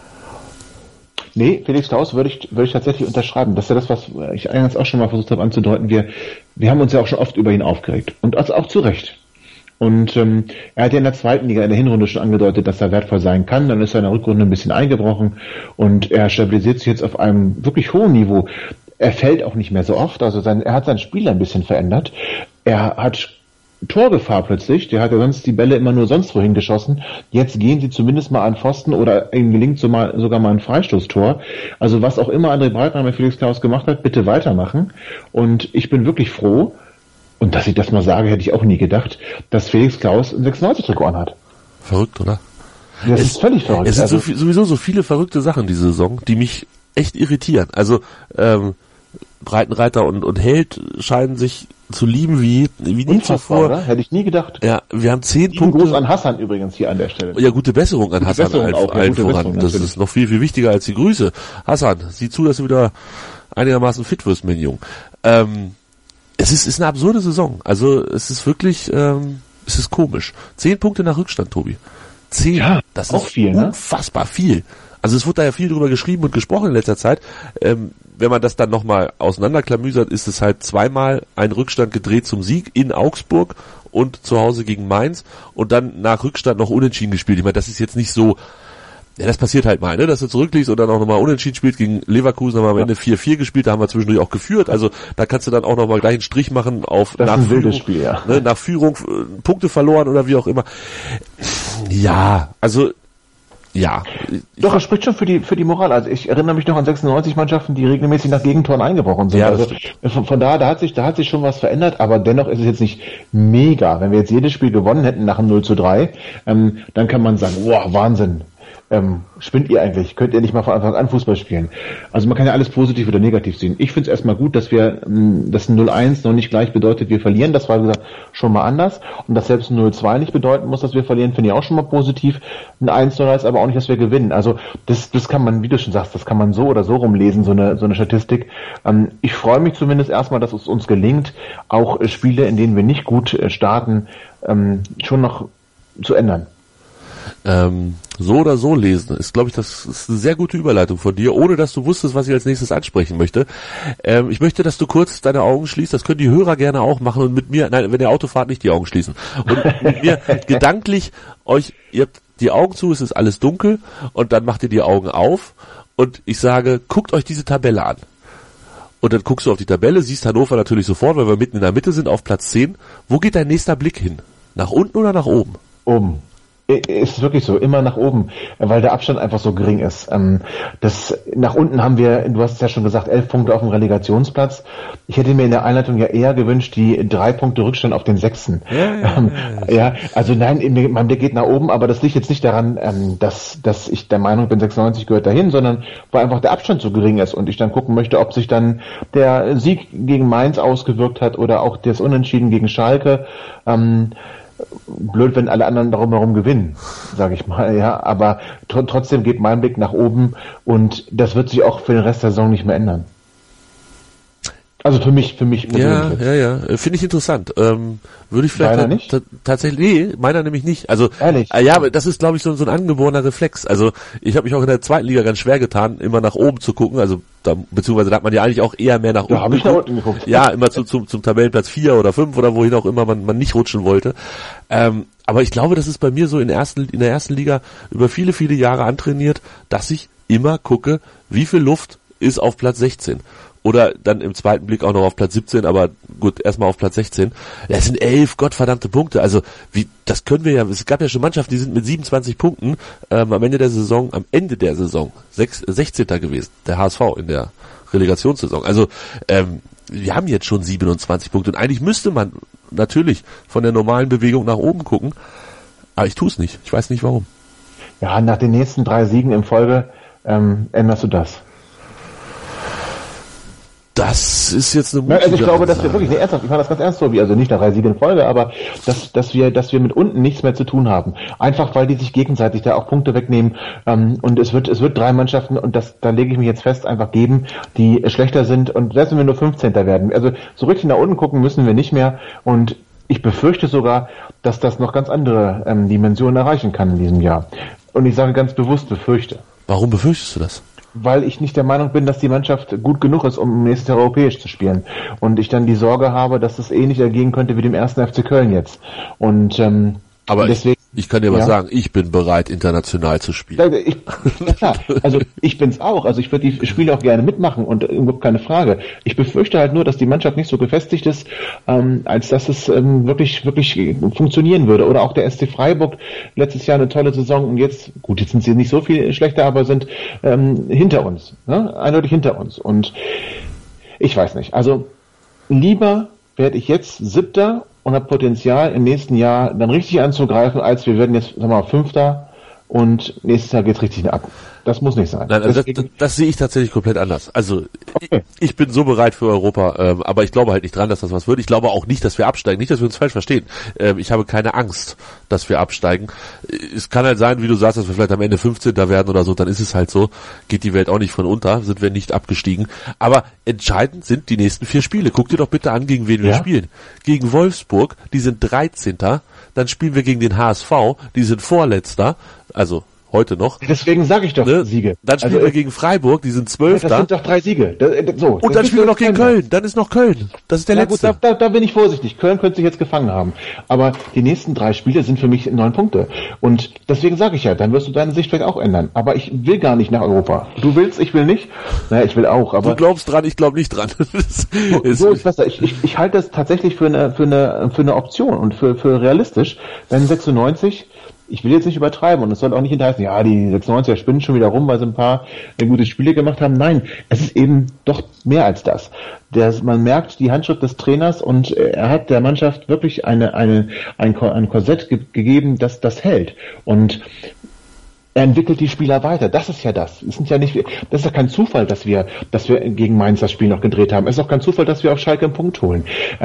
Nee, Felix Klaus würde ich tatsächlich unterschreiben. Das ist ja das, was ich eingangs auch schon mal versucht habe anzudeuten. Wir haben uns ja auch schon oft über ihn aufgeregt. Und also auch zu Recht. Und er hat ja in der zweiten Liga in der Hinrunde schon angedeutet, dass er wertvoll sein kann. Dann ist er in der Rückrunde ein bisschen eingebrochen und er stabilisiert sich jetzt auf einem wirklich hohen Niveau. Er fällt auch nicht mehr so oft, also er hat sein Spiel ein bisschen verändert. Er hat Torgefahr plötzlich. Der hat ja sonst die Bälle immer nur sonst wohin geschossen. Jetzt gehen sie zumindest mal an Pfosten oder ihnen gelingt sogar mal ein Freistoßtor. Also was auch immer André Breitner Felix Klaus gemacht hat, bitte weitermachen. Und ich bin wirklich froh, und dass ich das mal sage, hätte ich auch nie gedacht, dass Felix Klaus ein 96-Trikot anhat.
Verrückt, oder?
Das ist völlig verrückt.
Es sind sowieso so viele verrückte Sachen diese Saison, die mich echt irritieren. Also Breitenreiter und Held scheinen sich zu lieben wie nie zuvor.
Oder? Hätte ich nie gedacht.
Ja, wir haben 10 Punkte.
Gruß an Hassan übrigens hier an der Stelle.
Ja, gute Besserung an Hassan allen voran. Das ist noch viel, viel wichtiger als die Grüße. Hassan, sieh zu, dass du wieder einigermaßen fit wirst, mein Junge. Es ist eine absurde Saison. Also es ist wirklich, es ist komisch. 10 Punkte nach Rückstand, Tobi. 10. Ja, das ist
viel,
unfassbar viel. Also es wurde da ja viel drüber geschrieben und gesprochen in letzter Zeit. Wenn man das dann nochmal auseinanderklamüsert, ist es halt zweimal ein Rückstand gedreht zum Sieg in Augsburg und zu Hause gegen Mainz und dann nach Rückstand noch unentschieden gespielt. Ich meine, das ist jetzt nicht so, ja, das passiert halt mal, ne, dass du zurückliegst und dann auch nochmal unentschieden spielt. Gegen Leverkusen haben wir am Ende 4-4 gespielt, da haben wir zwischendurch auch geführt. Also da kannst du dann auch nochmal gleich einen Strich machen auf
das
nach
Führung, Spiel, ja.
Ne, nach Führung, Punkte verloren oder wie auch immer. Ja, also ja.
Doch, es spricht schon für die Moral. Also ich erinnere mich noch an 96 Mannschaften, die regelmäßig nach Gegentoren eingebrochen sind.
Ja,
also von da hat sich schon was verändert, aber dennoch ist es jetzt nicht mega. Wenn wir jetzt jedes Spiel gewonnen hätten nach einem 0-3, dann kann man sagen, wow, Wahnsinn. Spinnt ihr eigentlich? Könnt ihr nicht mal von Anfang an Fußball spielen? Also man kann ja alles positiv oder negativ sehen. Ich finde es erstmal gut, dass wir das 0-1 noch nicht gleich bedeutet, wir verlieren. Das war, wie gesagt, schon mal anders. Und dass selbst ein 0-2 nicht bedeuten muss, dass wir verlieren, finde ich auch schon mal positiv. Ein 1-0 heißt aber auch nicht, dass wir gewinnen. Also das kann man, wie du schon sagst, das kann man so oder so rumlesen, so eine Statistik. Ich freue mich zumindest erstmal, dass es uns gelingt, auch Spiele, in denen wir nicht gut starten, schon noch zu ändern.
So oder so lesen ist, glaube ich, das ist eine sehr gute Überleitung von dir, ohne dass du wusstest, was ich als nächstes ansprechen möchte. Ich möchte, dass du kurz deine Augen schließt, das können die Hörer gerne auch machen und mit mir, nein, wenn ihr Auto fahrt, nicht die Augen schließen. Und mit mir gedanklich ihr habt die Augen zu, es ist alles dunkel und dann macht ihr die Augen auf und ich sage, guckt euch diese Tabelle an. Und dann guckst du auf die Tabelle, siehst Hannover natürlich sofort, weil wir mitten in der Mitte sind, auf Platz 10. Wo geht dein nächster Blick hin? Nach unten oder nach oben?
Oben. Ist wirklich so, immer nach oben, weil der Abstand einfach so gering ist. Nach unten haben wir, du hast es ja schon gesagt, 11 Punkte auf dem Relegationsplatz. Ich hätte mir in der Einleitung ja eher gewünscht, die 3 Punkte Rückstand auf den 6. Ja, also nein, mein Blick geht nach oben, aber das liegt jetzt nicht daran, dass ich der Meinung bin, 96 gehört dahin, sondern weil einfach der Abstand so gering ist und ich dann gucken möchte, ob sich dann der Sieg gegen Mainz ausgewirkt hat oder auch das Unentschieden gegen Schalke. Blöd, wenn alle anderen darum herum gewinnen, sage ich mal, ja, aber trotzdem geht mein Blick nach oben und das wird sich auch für den Rest der Saison nicht mehr ändern. Also für mich persönlich.
Ja, finde ich interessant. Würde ich vielleicht
meiner nicht?
Tatsächlich, nee, meiner nämlich nicht. Also
ehrlich?
Ja, aber das ist, glaube ich, so ein angeborener Reflex. Also ich habe mich auch in der zweiten Liga ganz schwer getan, immer nach oben zu gucken. Also beziehungsweise da hat man ja eigentlich auch eher mehr nach unten.
Da habe ich nach unten geguckt.
Ja, immer zum Tabellenplatz 4 oder 5 oder wohin auch immer man nicht rutschen wollte. Aber ich glaube, das ist bei mir so in der ersten Liga über viele, viele Jahre antrainiert, dass ich immer gucke, wie viel Luft ist auf Platz 16. Oder dann im zweiten Blick auch noch auf Platz 17, aber gut, erstmal auf Platz 16. Das sind 11 gottverdammte Punkte. Also das können wir ja, es gab ja schon Mannschaften, die sind mit 27 Punkten am Ende der Saison 16. gewesen, der HSV in der Relegationssaison. Also wir haben jetzt schon 27 Punkte und eigentlich müsste man natürlich von der normalen Bewegung nach oben gucken, aber ich tue es nicht. Ich weiß nicht warum.
Ja, nach den nächsten 3 Siegen in Folge änderst du das.
Das ist jetzt eine mutige
Also ich glaube, dass wir
Ansage.
wirklich, ernsthaft, ich meine das ganz ernst, Tobi, also nicht nach 3 Siegen in Folge, aber dass wir mit unten nichts mehr zu tun haben. Einfach weil die sich gegenseitig da auch Punkte wegnehmen und es wird 3 Mannschaften und da lege ich mich jetzt fest, einfach geben, die schlechter sind und selbst wenn wir nur 15. werden. Also so richtig nach unten gucken müssen wir nicht mehr und ich befürchte sogar, dass das noch ganz andere Dimensionen erreichen kann in diesem Jahr. Und ich sage ganz bewusst befürchte.
Warum befürchtest du das?
Weil ich nicht der Meinung bin, dass die Mannschaft gut genug ist, um nächstes Jahr europäisch zu spielen. Und ich dann die Sorge habe, dass es ähnlich ergehen könnte wie dem 1. FC Köln jetzt. Und
Aber
deswegen,
ich kann dir was sagen, ich bin bereit, international zu spielen.
Also ich bin's auch. Also ich würde die Spiele auch gerne mitmachen und überhaupt keine Frage. Ich befürchte halt nur, dass die Mannschaft nicht so gefestigt ist, als dass es wirklich funktionieren würde. Oder auch der SC Freiburg, letztes Jahr eine tolle Saison und jetzt sind sie nicht so viel schlechter, aber sind hinter uns. Ne? Eindeutig hinter uns. Und ich weiß nicht. Also lieber werde ich jetzt 7. und habe Potenzial im nächsten Jahr dann richtig anzugreifen, als wir werden jetzt, sagen wir mal, 5. und nächstes Jahr geht's richtig ab. Das muss nicht sein.
Nein, also das sehe ich tatsächlich komplett anders. Also ich bin so bereit für Europa, aber ich glaube halt nicht dran, dass das was wird. Ich glaube auch nicht, dass wir absteigen. Nicht, dass wir uns falsch verstehen. Ich habe keine Angst, dass wir absteigen. Es kann halt sein, wie du sagst, dass wir vielleicht am Ende 15. werden oder so, dann ist es halt so. Geht die Welt auch nicht von unter, sind wir nicht abgestiegen. Aber entscheidend sind die nächsten 4 Spiele. Guck dir doch bitte an, gegen wen wir spielen. Gegen Wolfsburg, die sind 13. Dann spielen wir gegen den HSV, die sind Vorletzter. Also heute noch.
Deswegen sage ich doch Siege.
Dann spielen wir gegen Freiburg, die sind 12.
Das sind doch 3 Siege.
Und dann spielen wir noch gegen Köln. Dann ist noch Köln. Das ist der letzte.
Gut, da bin ich vorsichtig. Köln könnte sich jetzt gefangen haben. Aber die nächsten 3 Spiele sind für mich 9 Punkte. Und deswegen sage ich ja, dann wirst du deine Sicht vielleicht auch ändern. Aber ich will gar nicht nach Europa. Du willst, ich will nicht. Naja, ich will auch. Aber
du glaubst dran, ich glaube nicht dran.
so ist besser. Ich halte das tatsächlich für eine Option und für realistisch. Wenn 96, ich will jetzt nicht übertreiben und es soll auch nicht hinterheißen, ja, die 96er spinnen schon wieder rum, weil sie ein paar gute Spiele gemacht haben. Nein, es ist eben doch mehr als das. Man merkt die Handschrift des Trainers und er hat der Mannschaft wirklich ein Korsett gegeben, das hält. Und er entwickelt die Spieler weiter. Das ist ja das. Das ist ja kein Zufall, dass wir gegen Mainz das Spiel noch gedreht haben. Es ist auch kein Zufall, dass wir auf Schalke einen Punkt holen.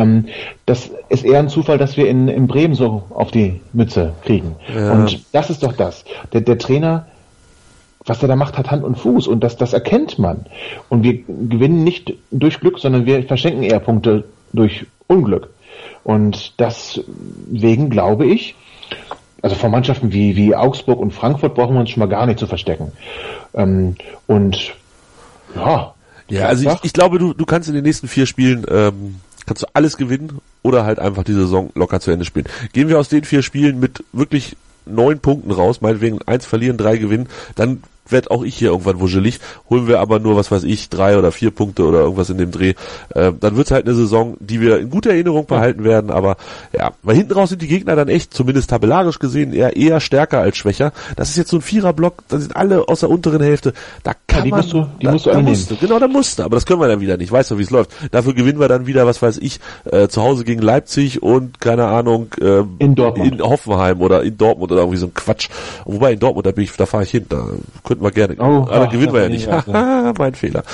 Das ist eher ein Zufall, dass wir in Bremen so auf die Mütze kriegen. Ja. Und das ist doch das. Der Trainer, was er da macht, hat Hand und Fuß und das erkennt man. Und wir gewinnen nicht durch Glück, sondern wir verschenken eher Punkte durch Unglück. Und deswegen glaube ich, also von Mannschaften wie Augsburg und Frankfurt brauchen wir uns schon mal gar nicht zu verstecken.
Ja, also ich glaube, du kannst in den nächsten 4 Spielen kannst du alles gewinnen oder halt einfach die Saison locker zu Ende spielen. Gehen wir aus den 4 Spielen mit wirklich 9 Punkten raus, meinetwegen 1 verlieren, 3 gewinnen, dann werd auch ich hier irgendwann wuschelig, holen wir aber nur, 3 oder 4 Punkte oder irgendwas in dem Dreh, dann wird's halt eine Saison, die wir in guter Erinnerung behalten werden, aber ja, weil hinten raus sind die Gegner dann echt, zumindest tabellarisch gesehen, eher stärker als schwächer. Das ist jetzt so ein 4er-Block, da sind alle aus der unteren Hälfte, da kann man...
Die musst du annehmen.
Genau, da musst du, aber das können wir dann wieder nicht, weißt du, wie es läuft. Dafür gewinnen wir dann wieder, zu Hause gegen Leipzig und, keine Ahnung,
in Dortmund.
In Hoffenheim oder in Dortmund oder irgendwie so ein Quatsch. Wobei in Dortmund, da fahre ich hin, da könnten wir gerne. Aber gewinnen wir ja nicht. Mein Fehler.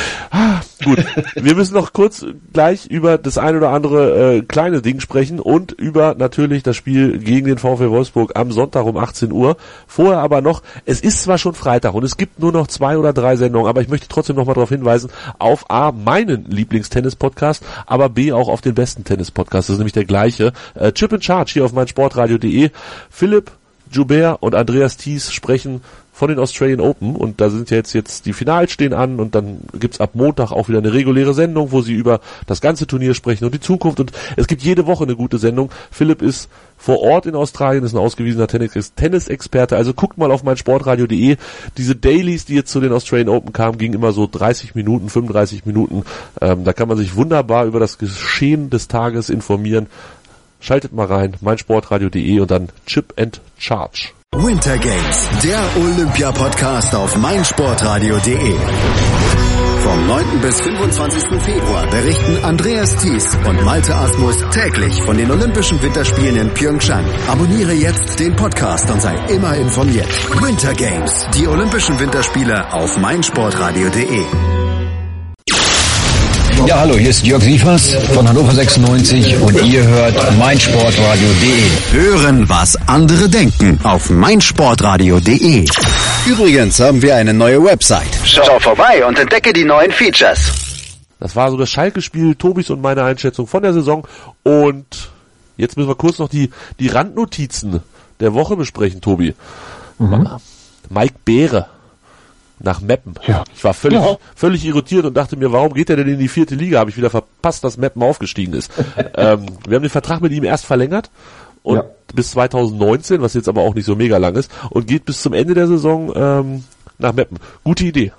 Gut, wir müssen noch kurz gleich über das ein oder andere kleine Ding sprechen und über natürlich das Spiel gegen den VfL Wolfsburg am Sonntag um 18 Uhr. Vorher aber noch, es ist zwar schon Freitag und es gibt nur noch 2 oder 3 Sendungen, aber ich möchte trotzdem noch mal darauf hinweisen, auf A, meinen Lieblingstennis-Podcast, aber B, auch auf den besten Tennis-Podcast. Das ist nämlich der gleiche. Chip and Charge hier auf meinsportradio.de. Philipp Joubert und Andreas Thies sprechen von den Australian Open und da sind jetzt die Finals stehen an und dann gibt's ab Montag auch wieder eine reguläre Sendung, wo sie über das ganze Turnier sprechen und die Zukunft und es gibt jede Woche eine gute Sendung. Philipp ist vor Ort in Australien, ist ein ausgewiesener Tennisexperte, also guckt mal auf meinsportradio.de. Diese Dailies, die jetzt zu den Australian Open kamen, gingen immer so 30 Minuten, 35 Minuten. Da kann man sich wunderbar über das Geschehen des Tages informieren. Schaltet mal rein, meinsportradio.de und dann Chip and Charge.
Winter Games, der Olympia-Podcast auf meinsportradio.de. Vom 9. bis 25. Februar berichten Andreas Thies und Malte Asmus täglich von den Olympischen Winterspielen in Pyeongchang. Abonniere jetzt den Podcast und sei immer informiert. Winter Games, die Olympischen Winterspiele auf meinsportradio.de.
Ja, hallo, hier ist Jörg Sievers von Hannover 96 und ihr hört meinsportradio.de.
Hören, was andere denken auf meinsportradio.de. Übrigens haben wir eine neue Website. Schau vorbei und entdecke die neuen Features.
Das war so das Schalke-Spiel, Tobis und meine Einschätzung von der Saison. Und jetzt müssen wir kurz noch die Randnotizen der Woche besprechen, Tobi. Mike Beere nach Meppen. Ja. Ich war völlig irritiert und dachte mir, warum geht er denn in die 4. Liga? Habe ich wieder verpasst, dass Meppen aufgestiegen ist. Wir haben den Vertrag mit ihm erst verlängert und bis 2019, was jetzt aber auch nicht so mega lang ist, und geht bis zum Ende der Saison nach Meppen. Gute Idee.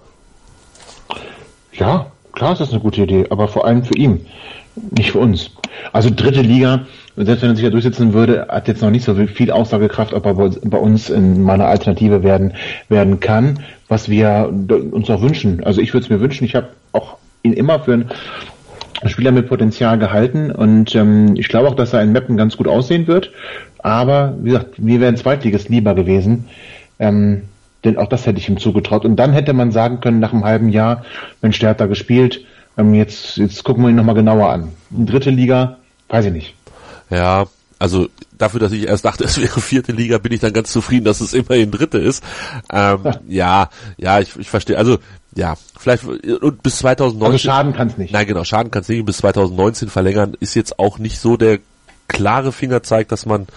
Ja, klar ist das eine gute Idee, aber vor allem für ihn, nicht für uns. Also dritte Liga, selbst wenn er sich da durchsetzen würde, hat jetzt noch nicht so viel Aussagekraft, ob er bei uns in meiner Alternative werden kann, was wir uns auch wünschen. Also ich würde es mir wünschen, ich habe auch ihn immer für einen Spieler mit Potenzial gehalten und ich glaube auch, dass er in Meppen ganz gut aussehen wird, aber wie gesagt, wir wären Zweitligist lieber gewesen, denn auch das hätte ich ihm zugetraut und dann hätte man sagen können, nach einem halben Jahr, Mensch, der hat da gespielt, jetzt gucken wir ihn nochmal genauer an. Dritte Liga, weiß ich nicht.
Ja, also dafür, dass ich erst dachte, es wäre vierte Liga, bin ich dann ganz zufrieden, dass es immerhin dritte ist. Ich verstehe. Also ja, vielleicht und bis 2019.
Also schaden kann es nicht.
Nein, genau, schaden kann es nicht. Bis 2019 verlängern ist jetzt auch nicht so der klare Fingerzeig, dass man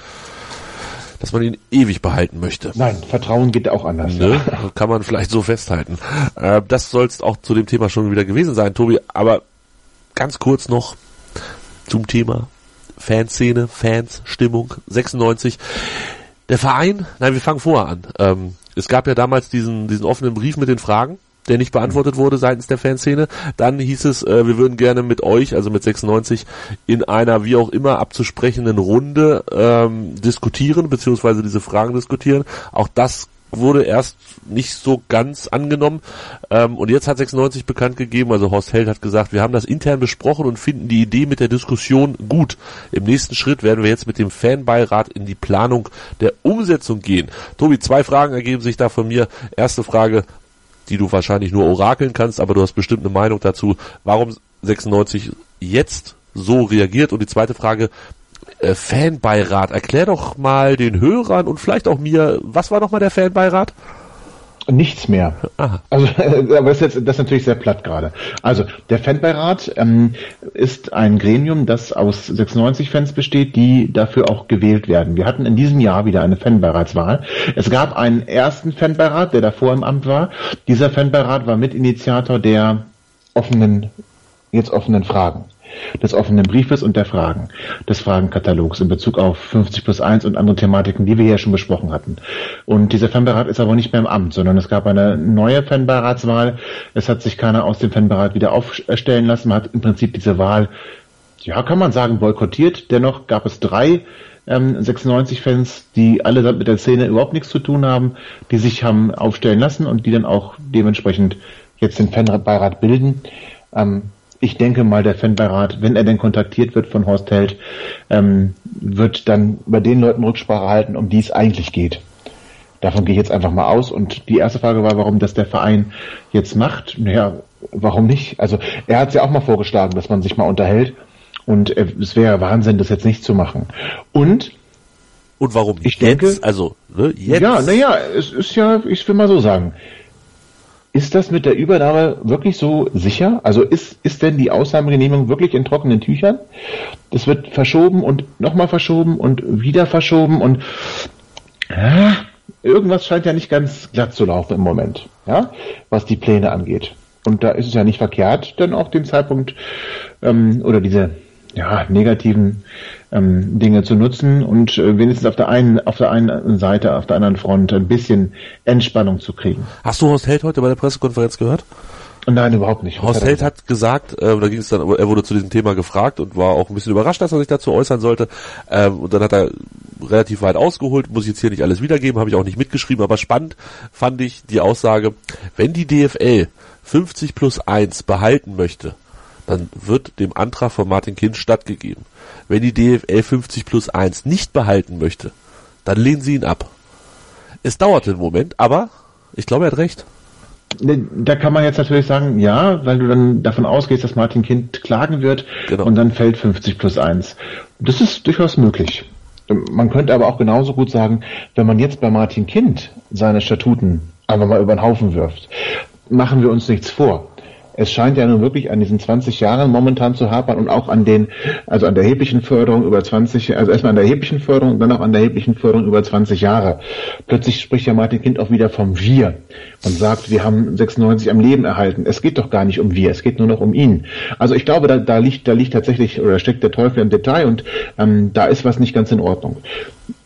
ihn ewig behalten möchte.
Nein, Vertrauen geht auch anders.
Ne? Kann man vielleicht so festhalten. Das soll es auch zu dem Thema schon wieder gewesen sein, Tobi. Aber ganz kurz noch zum Thema Fanszene, Fans, Stimmung, 96. Der Verein, wir fangen vorher an. Es gab ja damals diesen offenen Brief mit den Fragen, der nicht beantwortet wurde seitens der Fanszene. Dann hieß es, wir würden gerne mit euch, also mit 96, in einer wie auch immer abzusprechenden Runde diskutieren, beziehungsweise diese Fragen diskutieren. Auch das wurde erst nicht so ganz angenommen. Und jetzt hat 96 bekannt gegeben, also Horst Held hat gesagt, wir haben das intern besprochen und finden die Idee mit der Diskussion gut. Im nächsten Schritt werden wir jetzt mit dem Fanbeirat in die Planung der Umsetzung gehen. Tobi, 2 Fragen ergeben sich da von mir. Erste Frage, die du wahrscheinlich nur orakeln kannst, aber du hast bestimmt eine Meinung dazu, warum 96 jetzt so reagiert. Und die zweite Frage, Fanbeirat, erklär doch mal den Hörern und vielleicht auch mir, was war nochmal der Fanbeirat?
Nichts mehr.
Aha.
Also, aber das ist natürlich sehr platt gerade. Also, der Fanbeirat ist ein Gremium, das aus 96-Fans besteht, die dafür auch gewählt werden. Wir hatten in diesem Jahr wieder eine Fanbeiratswahl. Es gab einen ersten Fanbeirat, der davor im Amt war. Dieser Fanbeirat war Mitinitiator der offenen Fragen. Des offenen Briefes und der Fragen, des Fragenkatalogs in Bezug auf 50+1 und andere Thematiken, die wir hier schon besprochen hatten. Und dieser Fanbeirat ist aber nicht mehr im Amt, sondern es gab eine neue Fanbeiratswahl. Es hat sich keiner aus dem Fanbeirat wieder aufstellen lassen. Man hat im Prinzip diese Wahl, ja, kann man sagen, boykottiert. Dennoch gab es 3 96-Fans, die alle mit der Szene überhaupt nichts zu tun haben, die sich haben aufstellen lassen und die dann auch dementsprechend jetzt den Fanbeirat bilden. Ich denke mal, der Fanbeirat, wenn er denn kontaktiert wird von Horst Held, wird dann bei den Leuten Rücksprache halten, um die es eigentlich geht. Davon gehe ich jetzt einfach mal aus. Und die erste Frage war, warum das der Verein jetzt macht. Naja, warum nicht? Also er hat es ja auch mal vorgeschlagen, dass man sich mal unterhält. Und es wäre Wahnsinn, das jetzt nicht zu machen. Und
warum
ich denke,
jetzt? Also, jetzt?
Ja, es ist ja, ich will mal so sagen, ist das mit der Übernahme wirklich so sicher? Also ist denn die Ausnahmegenehmigung wirklich in trockenen Tüchern? Das wird verschoben und nochmal verschoben und wieder verschoben und irgendwas scheint ja nicht ganz glatt zu laufen im Moment, ja, was die Pläne angeht. Und da ist es ja nicht verkehrt, dann auch den Zeitpunkt oder diese negativen Dinge zu nutzen und wenigstens auf der einen Seite, auf der anderen Front ein bisschen Entspannung zu kriegen.
Hast du Horst Held heute bei der Pressekonferenz gehört?
Nein, überhaupt nicht.
Horst Held hat gesagt, da ging es dann, er wurde zu diesem Thema gefragt und war auch ein bisschen überrascht, dass er sich dazu äußern sollte. Und dann hat er relativ weit ausgeholt, muss ich jetzt hier nicht alles wiedergeben, habe ich auch nicht mitgeschrieben, aber spannend fand ich die Aussage, wenn die DFL 50+1 behalten möchte, dann wird dem Antrag von Martin Kind stattgegeben. Wenn die DFL 50+1 nicht behalten möchte, dann lehnen sie ihn ab. Es dauerte einen Moment, aber ich glaube, er hat recht.
Da kann man jetzt natürlich sagen, ja, weil du dann davon ausgehst, dass Martin Kind klagen wird, genau. Und dann fällt 50+1. Das ist durchaus möglich. Man könnte aber auch genauso gut sagen, wenn man jetzt bei Martin Kind seine Statuten einfach mal über den Haufen wirft, machen wir uns nichts vor. Es scheint ja nun wirklich an diesen 20 Jahren momentan zu hapern und auch an der erheblichen Förderung über 20, also erstmal an der erheblichen Förderung und dann auch an der erheblichen Förderung über 20 Jahre. Plötzlich spricht ja Martin Kind auch wieder vom Wir und sagt, wir haben 96 am Leben erhalten. Es geht doch gar nicht um wir, es geht nur noch um ihn. Also ich glaube, da liegt tatsächlich, oder steckt der Teufel im Detail und da ist was nicht ganz in Ordnung.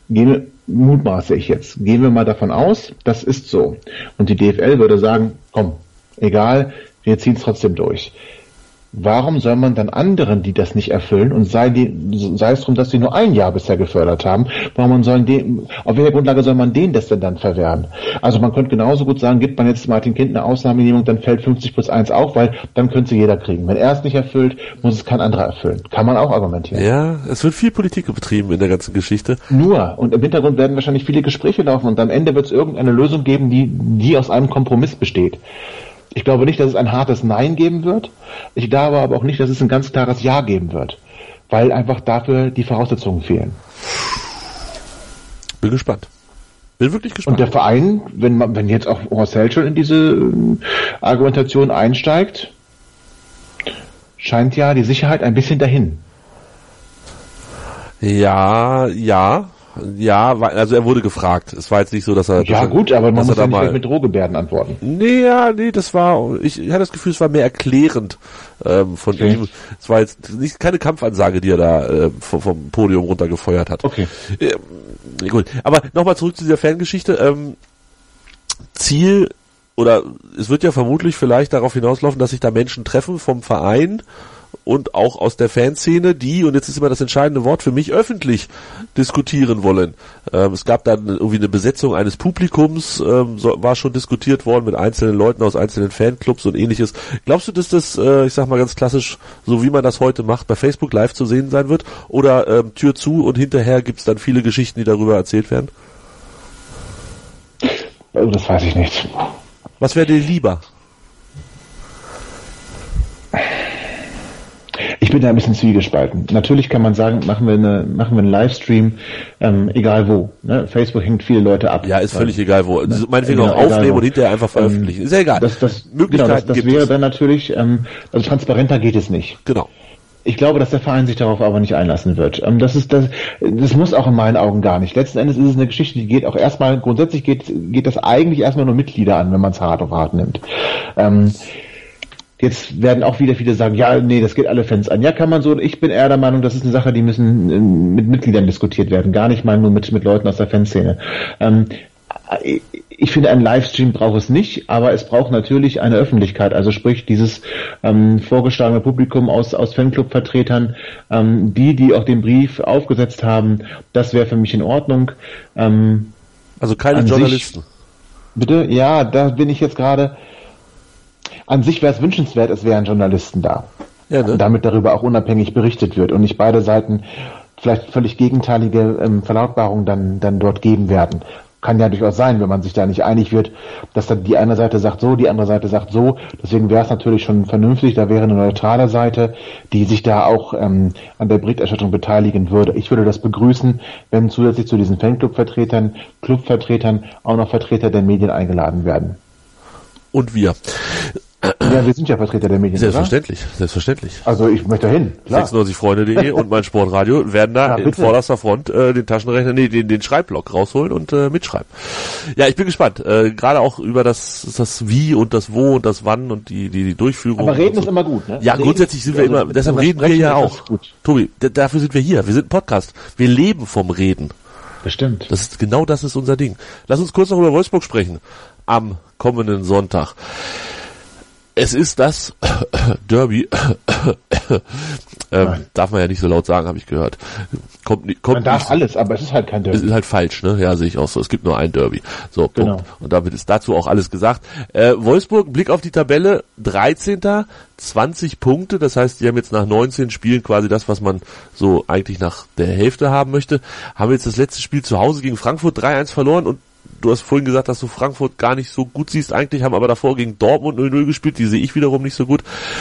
mutmaße ich jetzt, gehen wir mal davon aus, das ist so. Und die DFL würde sagen, komm, egal, wir ziehen es trotzdem durch. Warum soll man dann anderen, die das nicht erfüllen, und sei es darum, dass sie nur ein Jahr bisher gefördert haben, auf welcher Grundlage soll man denen das denn dann verwehren? Also man könnte genauso gut sagen, gibt man jetzt Martin Kind eine Ausnahmegenehmigung, dann fällt 50+1 auf, weil dann könnte sie jeder kriegen. Wenn er es nicht erfüllt, muss es kein anderer erfüllen. Kann man auch argumentieren.
Ja, es wird viel Politik betrieben in der ganzen Geschichte.
Nur, und im Hintergrund werden wahrscheinlich viele Gespräche laufen und am Ende wird es irgendeine Lösung geben, die aus einem Kompromiss besteht. Ich glaube nicht, dass es ein hartes Nein geben wird. Ich glaube aber auch nicht, dass es ein ganz klares Ja geben wird. Weil einfach dafür die Voraussetzungen fehlen.
Bin gespannt. Bin wirklich gespannt.
Und der Verein, wenn jetzt auch Horst Held schon in diese Argumentation einsteigt, scheint ja die Sicherheit ein bisschen dahin.
Ja, also er wurde gefragt. Es war jetzt nicht so, dass er...
Ja gut, aber man muss ja nicht mit Drohgebärden antworten.
Nee, das war... Ich hatte das Gefühl, es war mehr erklärend von ihm. Es war jetzt keine Kampfansage, die er da vom Podium runtergefeuert hat.
Okay.
Gut, aber nochmal zurück zu dieser Fangeschichte. Ziel, oder es wird ja vermutlich vielleicht darauf hinauslaufen, dass sich da Menschen treffen vom Verein und auch aus der Fanszene, die, und jetzt ist immer das entscheidende Wort für mich, öffentlich diskutieren wollen. Es gab dann irgendwie eine Besetzung eines Publikums, war schon diskutiert worden mit einzelnen Leuten aus einzelnen Fanclubs und ähnliches. Glaubst du, dass das, ich sag mal ganz klassisch, so wie man das heute macht, bei Facebook live zu sehen sein wird? Oder Tür zu und hinterher gibt's dann viele Geschichten, die darüber erzählt werden?
Also das weiß ich nicht.
Was wäre dir lieber?
Ich bin da ein bisschen zwiegespalten. Natürlich kann man sagen, machen wir einen Livestream, egal wo. Ne? Facebook hängt viele Leute ab.
Ja, ist völlig egal wo. Meinetwegen auch aufnehmen und hinterher einfach veröffentlichen. Ist ja egal.
Das wäre dann natürlich, also transparenter geht es nicht.
Genau.
Ich glaube, dass der Verein sich darauf aber nicht einlassen wird. Das muss auch in meinen Augen gar nicht. Letzten Endes ist es eine Geschichte, die geht auch erstmal, grundsätzlich geht das eigentlich erstmal nur Mitglieder an, wenn man es hart auf hart nimmt. Jetzt werden auch wieder viele sagen, ja, nee, das geht alle Fans an. Ja, kann man so. Ich bin eher der Meinung, das ist eine Sache, die müssen mit Mitgliedern diskutiert werden, gar nicht mal nur mit Leuten aus der Fanszene. Ich finde, einen Livestream braucht es nicht, aber es braucht natürlich eine Öffentlichkeit, also sprich dieses vorgeschlagene Publikum aus Fanclub-Vertretern, die auch den Brief aufgesetzt haben, das wäre für mich in Ordnung.
Also keine Journalisten.
Bitte? Ja, da bin ich jetzt gerade... An sich wäre es wünschenswert, es wären Journalisten da. Ja, ne? Damit darüber auch unabhängig berichtet wird und nicht beide Seiten vielleicht völlig gegenteilige Verlautbarungen dann dort geben werden. Kann ja durchaus sein, wenn man sich da nicht einig wird, dass dann die eine Seite sagt so, die andere Seite sagt so. Deswegen wäre es natürlich schon vernünftig, da wäre eine neutrale Seite, die sich da auch an der Berichterstattung beteiligen würde. Ich würde das begrüßen, wenn zusätzlich zu diesen Fanclub-Vertretern, Clubvertretern auch noch Vertreter der Medien eingeladen werden.
Und wir.
Ja, wir sind ja Vertreter der Medien.
Selbstverständlich.
Also ich möchte dahin.
96freunde.de und mein Sportradio werden da in vorderster Front den Taschenrechner, den Schreibblock rausholen und mitschreiben. Ja, ich bin gespannt. Gerade auch über das Wie und das Wo und das Wann und die Durchführung.
Aber reden ist immer gut, ne?
Ja, grundsätzlich sind wir immer, deshalb reden wir ja auch. Tobi, dafür sind wir hier. Wir sind ein Podcast. Wir leben vom Reden.
Bestimmt.
Das ist unser Ding. Lass uns kurz noch über Wolfsburg sprechen. Am kommenden Sonntag. Es ist das Derby. Darf man ja nicht so laut sagen, habe ich gehört.
Man darf nicht, alles, aber es ist halt kein Derby.
Es ist halt falsch, ne? Ja, sehe ich auch so. Es gibt nur ein Derby. So,
genau.
Punkt. Und damit ist dazu auch alles gesagt. Wolfsburg, Blick auf die Tabelle, 13. 20 Punkte. Das heißt, die haben jetzt nach 19 Spielen quasi das, was man so eigentlich nach der Hälfte haben möchte. Haben jetzt das letzte Spiel zu Hause gegen Frankfurt 3-1 verloren und du hast vorhin gesagt, dass du Frankfurt gar nicht so gut siehst. Eigentlich haben aber davor gegen Dortmund 0-0 gespielt. Die sehe ich wiederum nicht so gut.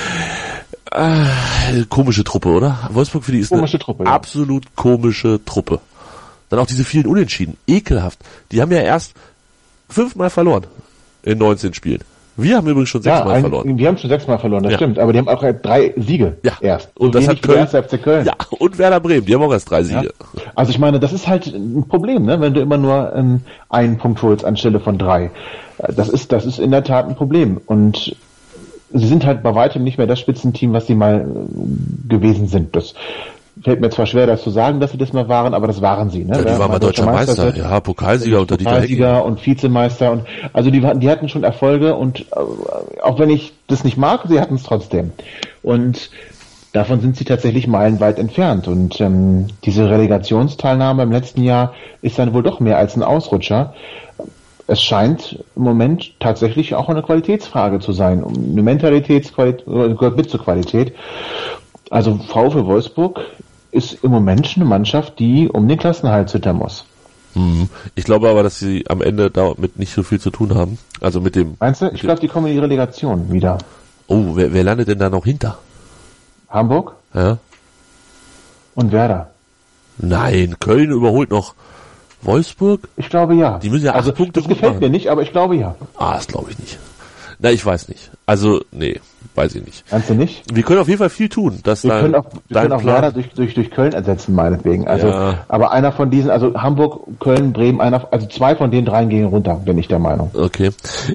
Komische Truppe, oder? Wolfsburg für die ist komische Truppe, absolut komische Truppe. Dann auch diese vielen Unentschieden. Ekelhaft. Die haben ja erst 5-mal verloren in 19 Spielen. Wir haben übrigens schon 6-mal verloren.
Wir haben schon 6-mal verloren, das stimmt. Aber die haben auch 3 Siege erst.
Und so das hat Köln.
FC Köln.
Ja, und Werder Bremen, die haben auch erst 3 Siege.
Ja. Also ich meine, das ist halt ein Problem, ne? Wenn du immer nur einen Punkt holst anstelle von 3. Das ist in der Tat ein Problem. Und sie sind halt bei weitem nicht mehr das Spitzenteam, was sie mal gewesen sind. Das fällt mir zwar schwer, das zu sagen, dass sie das mal waren, aber das waren sie. Ne?
Ja, die waren mal deutscher Meister, ja, Pokalsieger unter Dieter Hecking.
Pokalsieger und Vizemeister und also die hatten schon Erfolge und auch wenn ich das nicht mag, sie hatten es trotzdem. Und davon sind sie tatsächlich meilenweit entfernt. Und diese Relegationsteilnahme im letzten Jahr ist dann wohl doch mehr als ein Ausrutscher. Es scheint im Moment tatsächlich auch eine Qualitätsfrage zu sein. Eine Mentalitätsqualität gehört mit zur Qualität. Also VfL Wolfsburg ist im Moment eine Mannschaft, die um den Klassenerhalt zittern muss.
Ich glaube aber, dass sie am Ende damit nicht so viel zu tun haben. Also mit dem.
Meinst du? Ich glaube, die kommen in die Relegation wieder.
Oh, wer landet denn da noch hinter?
Hamburg?
Ja.
Und Werder?
Nein, Köln überholt noch Wolfsburg?
Ich glaube ja.
Die müssen ja 8 Punkte
das gefällt mir nicht, aber ich glaube ja.
Das glaube ich nicht. Na, ich weiß nicht. Also, nee, weiß ich nicht.
Kannst du nicht?
Wir können auf jeden Fall viel tun. Dass
wir können auch Werder durch Köln ersetzen, meinetwegen. Also, ja. Aber einer von diesen, also Hamburg, Köln, Bremen, also 2 von den 3 gehen runter, bin ich der Meinung.
Okay.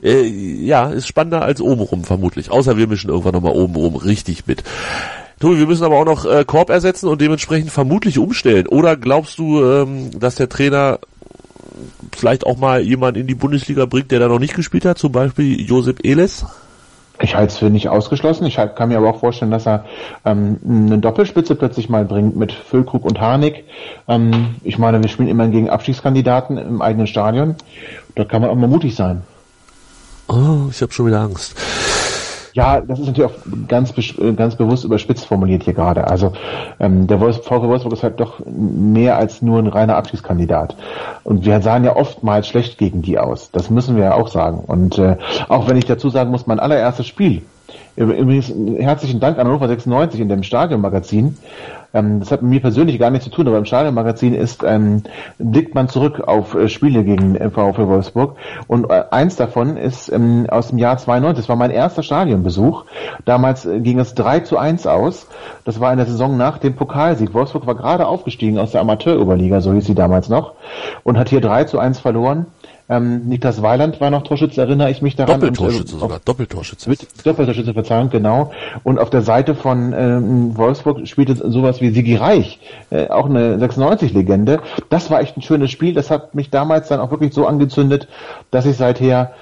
Ja, ist spannender als obenrum vermutlich. Außer wir mischen irgendwann nochmal obenrum richtig mit. Tobi, wir müssen aber auch noch Korb ersetzen und dementsprechend vermutlich umstellen. Oder glaubst du, dass der Trainer vielleicht auch mal jemanden in die Bundesliga bringt, der da noch nicht gespielt hat, zum Beispiel Josip Eles?
Ich halte es für nicht ausgeschlossen. Ich kann mir aber auch vorstellen, dass er eine Doppelspitze plötzlich mal bringt mit Füllkrug und Harnik. Ich meine, wir spielen immerhin gegen Abstiegskandidaten im eigenen Stadion. Da kann man auch mal mutig sein.
Oh, ich habe schon wieder Angst.
Ja, das ist natürlich auch ganz bewusst überspitzt formuliert hier gerade. Also der VfL Wolfsburg ist halt doch mehr als nur ein reiner Abstiegskandidat. Und wir sahen ja oftmals schlecht gegen die aus. Das müssen wir ja auch sagen. Und auch wenn ich dazu sagen muss, mein allererstes Spiel, übrigens herzlichen Dank an Hannover 96 in dem Stadionmagazin. Das hat mit mir persönlich gar nichts zu tun, aber im Stadionmagazin blickt man zurück auf Spiele gegen VfL Wolfsburg und eins davon ist aus dem Jahr 92. Das war mein erster Stadionbesuch. Damals ging es 3:1 aus. Das war in der Saison nach dem Pokalsieg. Wolfsburg war gerade aufgestiegen aus der Amateurüberliga, so hieß sie damals noch, und hat hier 3:1 verloren. Niklas Weiland war noch Torschütze, erinnere ich mich daran. Doppeltorschütze, Verzeihung, genau. Und auf der Seite von Wolfsburg spielte sowas wie Sigi Reich, auch eine 96-Legende. Das war echt ein schönes Spiel. Das hat mich damals dann auch wirklich so angezündet, dass ich seither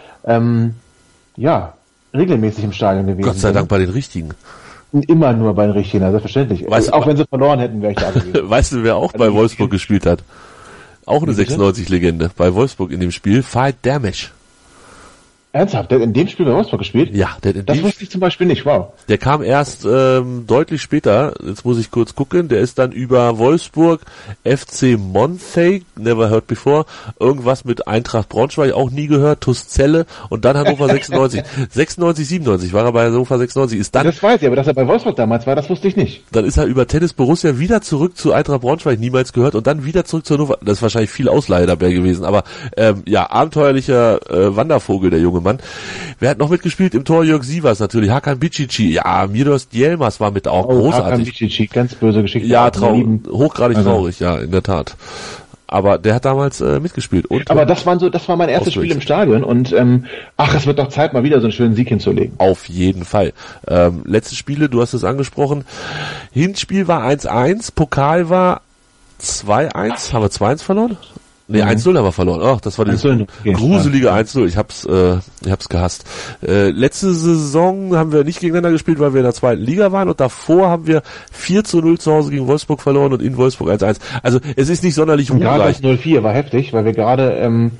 regelmäßig im Stadion gewesen bin.
Gott sei Dank bei den Richtigen.
Immer nur bei den Richtigen, selbstverständlich. Auch wenn sie verloren hätten, wäre ich da gewesen.
Weißt du, wer auch bei Wolfsburg gespielt hat? Auch eine 96-Legende bei Wolfsburg in dem Spiel. Fahed Dermesch.
Ernsthaft? Der hat in dem Spiel bei Wolfsburg gespielt?
Ja.
Das wusste ich zum Beispiel nicht, wow.
Der kam erst deutlich später, jetzt muss ich kurz gucken, der ist dann über Wolfsburg, FC Monthey, never heard before, irgendwas mit Eintracht Braunschweig, auch nie gehört, TuS Celle und dann Hannover 96. 96, 97 war er bei Hannover 96. Ist dann,
das weiß ich, aber dass er bei Wolfsburg damals war, das wusste ich nicht.
Dann ist er über Tennis Borussia wieder zurück zu Eintracht Braunschweig, niemals gehört, und dann wieder zurück zu Hannover. Das ist wahrscheinlich viel Ausleihe dabei gewesen, aber abenteuerlicher Wandervogel, der junge Mann. Wer hat noch mitgespielt? Im Tor Jörg Sievers natürlich, Hakan Bicici, Miros Djelmas war mit auch großartig.
Hakan Bicici, ganz böse Geschichte.
Ja, hochgradig traurig, ja, in der Tat. Aber der hat damals mitgespielt.
Aber das war mein erstes Spiel im Stadion und es wird doch Zeit, mal wieder so einen schönen Sieg hinzulegen.
Auf jeden Fall. Letzte Spiele, du hast es angesprochen. Hinspiel war 1:1, Pokal war 2:1, haben wir 2:1 verloren? Nee, 1:0 haben wir verloren. Ach, das war dieses gruselige 1:0. Ich hab's gehasst. Letzte Saison haben wir nicht gegeneinander gespielt, weil wir in der 2. Liga waren, und davor haben wir 4:0 zu Hause gegen Wolfsburg verloren und in Wolfsburg 1:1. Also es ist nicht sonderlich
ruhmreich. Gerade das 0:4 war heftig, weil wir gerade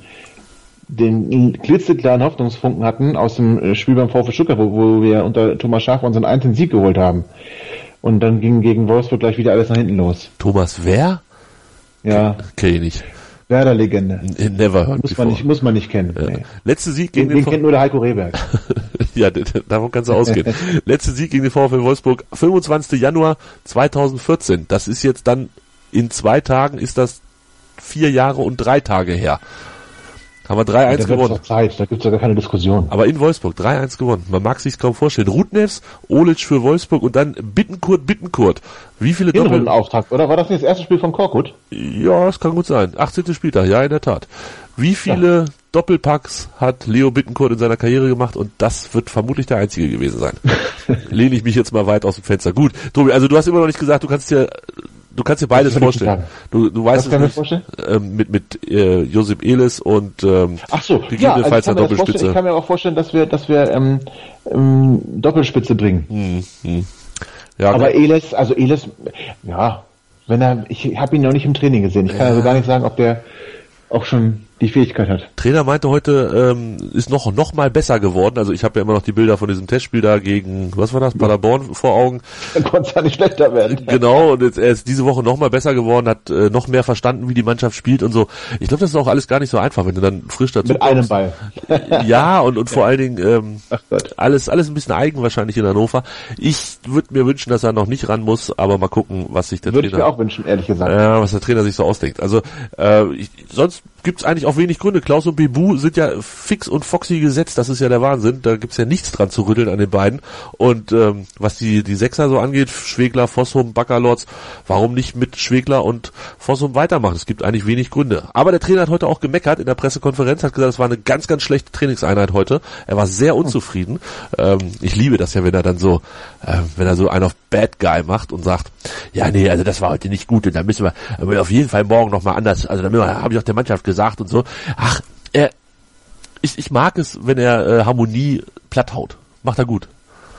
den klitzekleinen Hoffnungsfunken hatten aus dem Spiel beim VfL Stuttgart, wo wir unter Thomas Schaaf unseren 1. Sieg geholt haben. Und dann ging gegen Wolfsburg gleich wieder alles nach hinten los.
Thomas wer?
Ja.
Kenn ich nicht.
Werder-Legende.
Never heard
muss man nicht kennen.
Ja.
Nee.
Letzte Sieg
gegen den kennt nur der Heiko Rehberg.
Ja, davon kannst du ausgehen. Letzte Sieg gegen den VfL Wolfsburg, 25. Januar 2014. Das ist jetzt dann, in 2 Tagen ist das 4 Jahre und 3 Tage her. Haben wir 3:1 gewonnen.
Da gibt's ja gar keine Diskussion.
Aber in Wolfsburg 3:1 gewonnen. Man mag sich's kaum vorstellen. Rudnevs, Olic für Wolfsburg und dann Bittencourt. Wie viele
Auftakt, oder? War das nicht das erste Spiel von Korkut?
Ja, das kann gut sein. 18. Spieltag, ja, in der Tat. Wie viele Doppelpacks hat Leo Bittencourt in seiner Karriere gemacht? Und das wird vermutlich der einzige gewesen sein. Lehne ich mich jetzt mal weit aus dem Fenster. Gut, Tobi, also du hast immer noch nicht gesagt, du kannst dir du kannst dir beides vorstellen. Du weißt es nicht.
Vorstellen?
Mit Josip Elis und
ach so,
gegebenenfalls eine Doppelspitze.
Ich kann mir auch vorstellen, dass wir Doppelspitze bringen.
Ja,
aber Elis, ja, ich habe ihn noch nicht im Training gesehen. Ich kann also gar nicht sagen, ob der auch schon die Fähigkeit hat.
Trainer meinte heute, ist noch mal besser geworden. Also ich habe ja immer noch die Bilder von diesem Testspiel da gegen, was war das, Paderborn vor Augen.
Dann konnte es ja nicht schlechter werden.
Genau, und er ist diese Woche noch mal besser geworden, hat noch mehr verstanden, wie die Mannschaft spielt und so. Ich glaube, das ist auch alles gar nicht so einfach, wenn du dann frisch dazu
mit einem Ball.
Ja, und vor allen Dingen alles ein bisschen eigen wahrscheinlich in Hannover. Ich würde mir wünschen, dass er noch nicht ran muss, aber mal gucken, was sich der
Trainer...
Würde
ich mir auch wünschen, ehrlich gesagt.
Ja, was der Trainer sich so ausdenkt. Also sonst gibt's eigentlich auch wenig Gründe. Klaus und Bebu sind ja fix und foxy gesetzt, das ist ja der Wahnsinn. Da gibt's ja nichts dran zu rütteln an den beiden. Und was die Sechser so angeht, Schwegler, Fossum, Baccalords, warum nicht mit Schwegler und Fossum weitermachen? Es gibt eigentlich wenig Gründe. Aber der Trainer hat heute auch gemeckert in der Pressekonferenz, hat gesagt, es war eine ganz, ganz schlechte Trainingseinheit heute. Er war sehr unzufrieden. Ich liebe das ja, wenn er dann so, wenn er so einen auf Bad Guy macht und sagt, ja nee, also das war heute nicht gut und da müssen wir auf jeden Fall morgen nochmal anders, also da habe ich auch der Mannschaft gesagt und so. Ach, ich mag es, wenn er Harmonie platt haut. Macht er gut.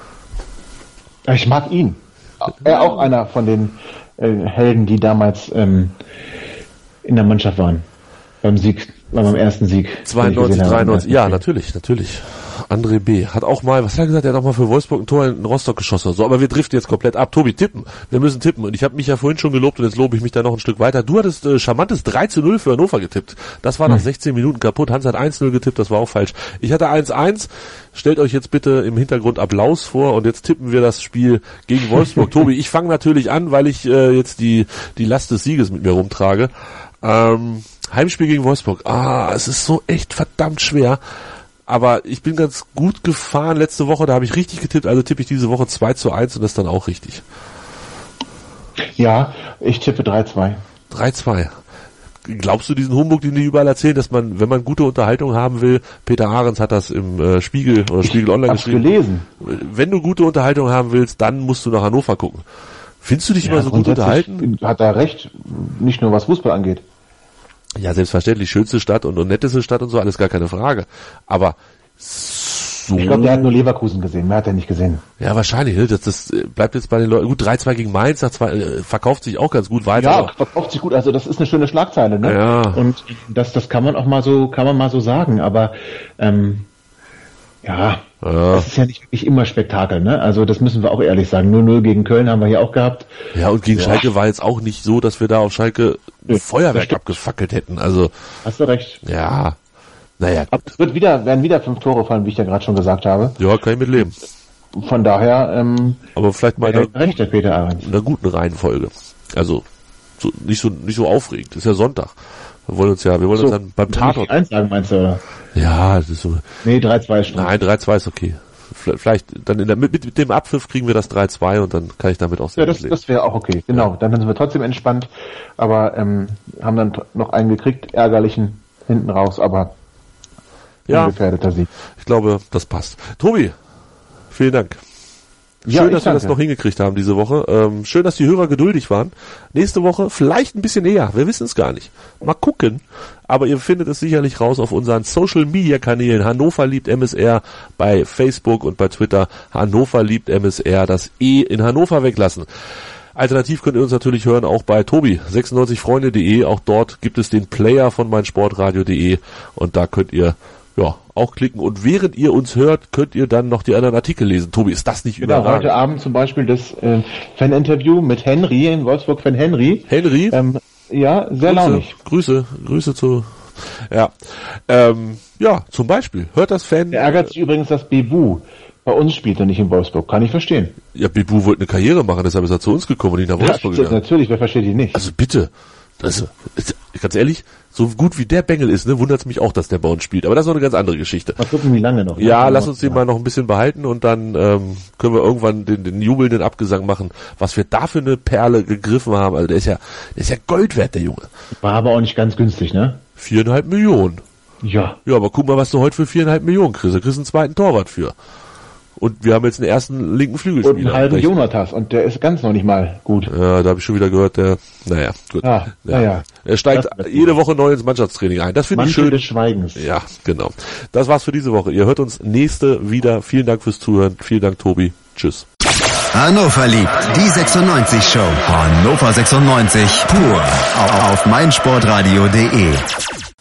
Ich mag ihn. Er auch einer von den Helden, die damals in der Mannschaft waren. Beim ersten Sieg.
92, 93, ja, natürlich. André B. hat auch mal, was hat er gesagt, er hat auch mal für Wolfsburg ein Tor in Rostock geschossen. So, aber wir driften jetzt komplett ab. Tobi, tippen. Wir müssen tippen. Und ich habe mich ja vorhin schon gelobt und jetzt lobe ich mich da noch ein Stück weiter. Du hattest charmantes 3:0 für Hannover getippt. Das war nach 16 Minuten kaputt. Hans hat 1:0 getippt, das war auch falsch. Ich hatte 1:1. Stellt euch jetzt bitte im Hintergrund Applaus vor und jetzt tippen wir das Spiel gegen Wolfsburg. Tobi, ich fange natürlich an, weil ich jetzt die Last des Sieges mit mir rumtrage. Heimspiel gegen Wolfsburg. Es ist so echt verdammt schwer. Aber ich bin ganz gut gefahren letzte Woche, da habe ich richtig getippt, also tippe ich diese Woche 2:1 und das ist dann auch richtig.
Ja, ich tippe 3:2.
3:2. Glaubst du diesen Humbug, den die überall erzählen, dass man, wenn man gute Unterhaltung haben will, Peter Ahrens hat das im Spiegel oder Spiegel Online geschrieben.
Gelesen.
Wenn du gute Unterhaltung haben willst, dann musst du nach Hannover gucken. Findest du dich immer so gut unterhalten?
Hat er recht, nicht nur was Fußball angeht.
Ja, selbstverständlich, schönste Stadt und netteste Stadt und so, alles gar keine Frage. Aber so...
Ich glaube, der hat nur Leverkusen gesehen, mehr hat er nicht gesehen.
Ja, wahrscheinlich, ne? Das bleibt jetzt bei den Leuten. Gut, 3:2 gegen Mainz, verkauft sich auch ganz gut weiter.
Ja, verkauft sich gut, also das ist eine schöne Schlagzeile, ne?
Ja.
Und das kann man auch mal so sagen, aber das ist ja nicht wirklich immer Spektakel, ne? Also das müssen wir auch ehrlich sagen. 0:0 gegen Köln haben wir hier auch gehabt.
Ja, und gegen Schalke war jetzt auch nicht so, dass wir da auf Schalke Feuerwerk abgefackelt hätten. Also
hast du recht.
Ja, naja.
Es werden wieder 5 Tore fallen, wie ich ja gerade schon gesagt habe.
Ja, kann ich mit leben.
Von daher,
aber vielleicht mal
der Peter Ahrens.
In einer guten Reihenfolge. Also nicht so aufregend. Ist ja Sonntag. Wir wollen uns dann beim Tatort.
1 sagen, meinst du, oder?
Ja, das ist so.
Nee, 3:2 ist.
Nein, 3:2 ist okay. Vielleicht dann mit dem Abpfiff kriegen wir das 3:2 und dann kann ich damit auch sehr
leben. Das wäre auch okay. Genau, dann sind wir trotzdem entspannt, aber haben dann noch einen gekriegt, ärgerlichen hinten raus, aber ungefährdeter Sieg.
Ich glaube, das passt. Tobi, vielen Dank. Schön, dass wir das noch hingekriegt haben diese Woche. Schön, dass die Hörer geduldig waren. Nächste Woche vielleicht ein bisschen eher. Wir wissen es gar nicht. Mal gucken. Aber ihr findet es sicherlich raus auf unseren Social-Media-Kanälen. Hannover liebt MSR bei Facebook und bei Twitter. Hannover liebt MSR. Das E in Hannover weglassen. Alternativ könnt ihr uns natürlich hören auch bei Tobi96freunde.de. Auch dort gibt es den Player von meinsportradio.de und da könnt ihr auch klicken. Und während ihr uns hört, könnt ihr dann noch die anderen Artikel lesen. Tobi, ist das nicht überragend?
Heute Abend zum Beispiel das Fan-Interview mit Henry, in Wolfsburg-Fan Henry.
Henry?
Ja, sehr launig.
Grüße zu... Ja, zum Beispiel. Hört das Fan...
Er ärgert sich übrigens, dass Bebu bei uns spielt und nicht in Wolfsburg. Kann ich verstehen.
Ja, Bebu wollte eine Karriere machen, deshalb ist er zu uns gekommen und nicht nach Wolfsburg gegangen.
Natürlich, wer versteht ihn nicht?
Also bitte. Ganz ehrlich, so gut wie der Bengel ist, wundert es mich auch, dass der bei uns spielt. Aber das ist noch eine ganz andere Geschichte.
Mal gucken, wie lange noch.
Ja, lass uns den mal noch ein bisschen behalten und dann können wir irgendwann den jubelnden Abgesang machen, was wir da für eine Perle gegriffen haben. Also der ist ja Gold wert, der Junge.
War aber auch nicht ganz günstig, ne?
4,5 Millionen.
Ja.
Ja, aber guck mal, was du heute für 4,5 Millionen kriegst. Da kriegst du einen zweiten Torwart für. Und wir haben jetzt den ersten linken Flügelspieler.
Und einen halben Jonatas, und der ist ganz noch nicht mal gut.
Ja, da habe ich schon wieder gehört, naja, gut.
Naja.
Er steigt jede Woche neu ins Mannschaftstraining ein. Das finde ich schön.
Mantel des Schweigens.
Ja, genau. Das war's für diese Woche. Ihr hört uns nächste wieder. Vielen Dank fürs Zuhören. Vielen Dank, Tobi. Tschüss.
Hannover liebt die 96 Show. Hannover 96 pur auf meinsportradio.de.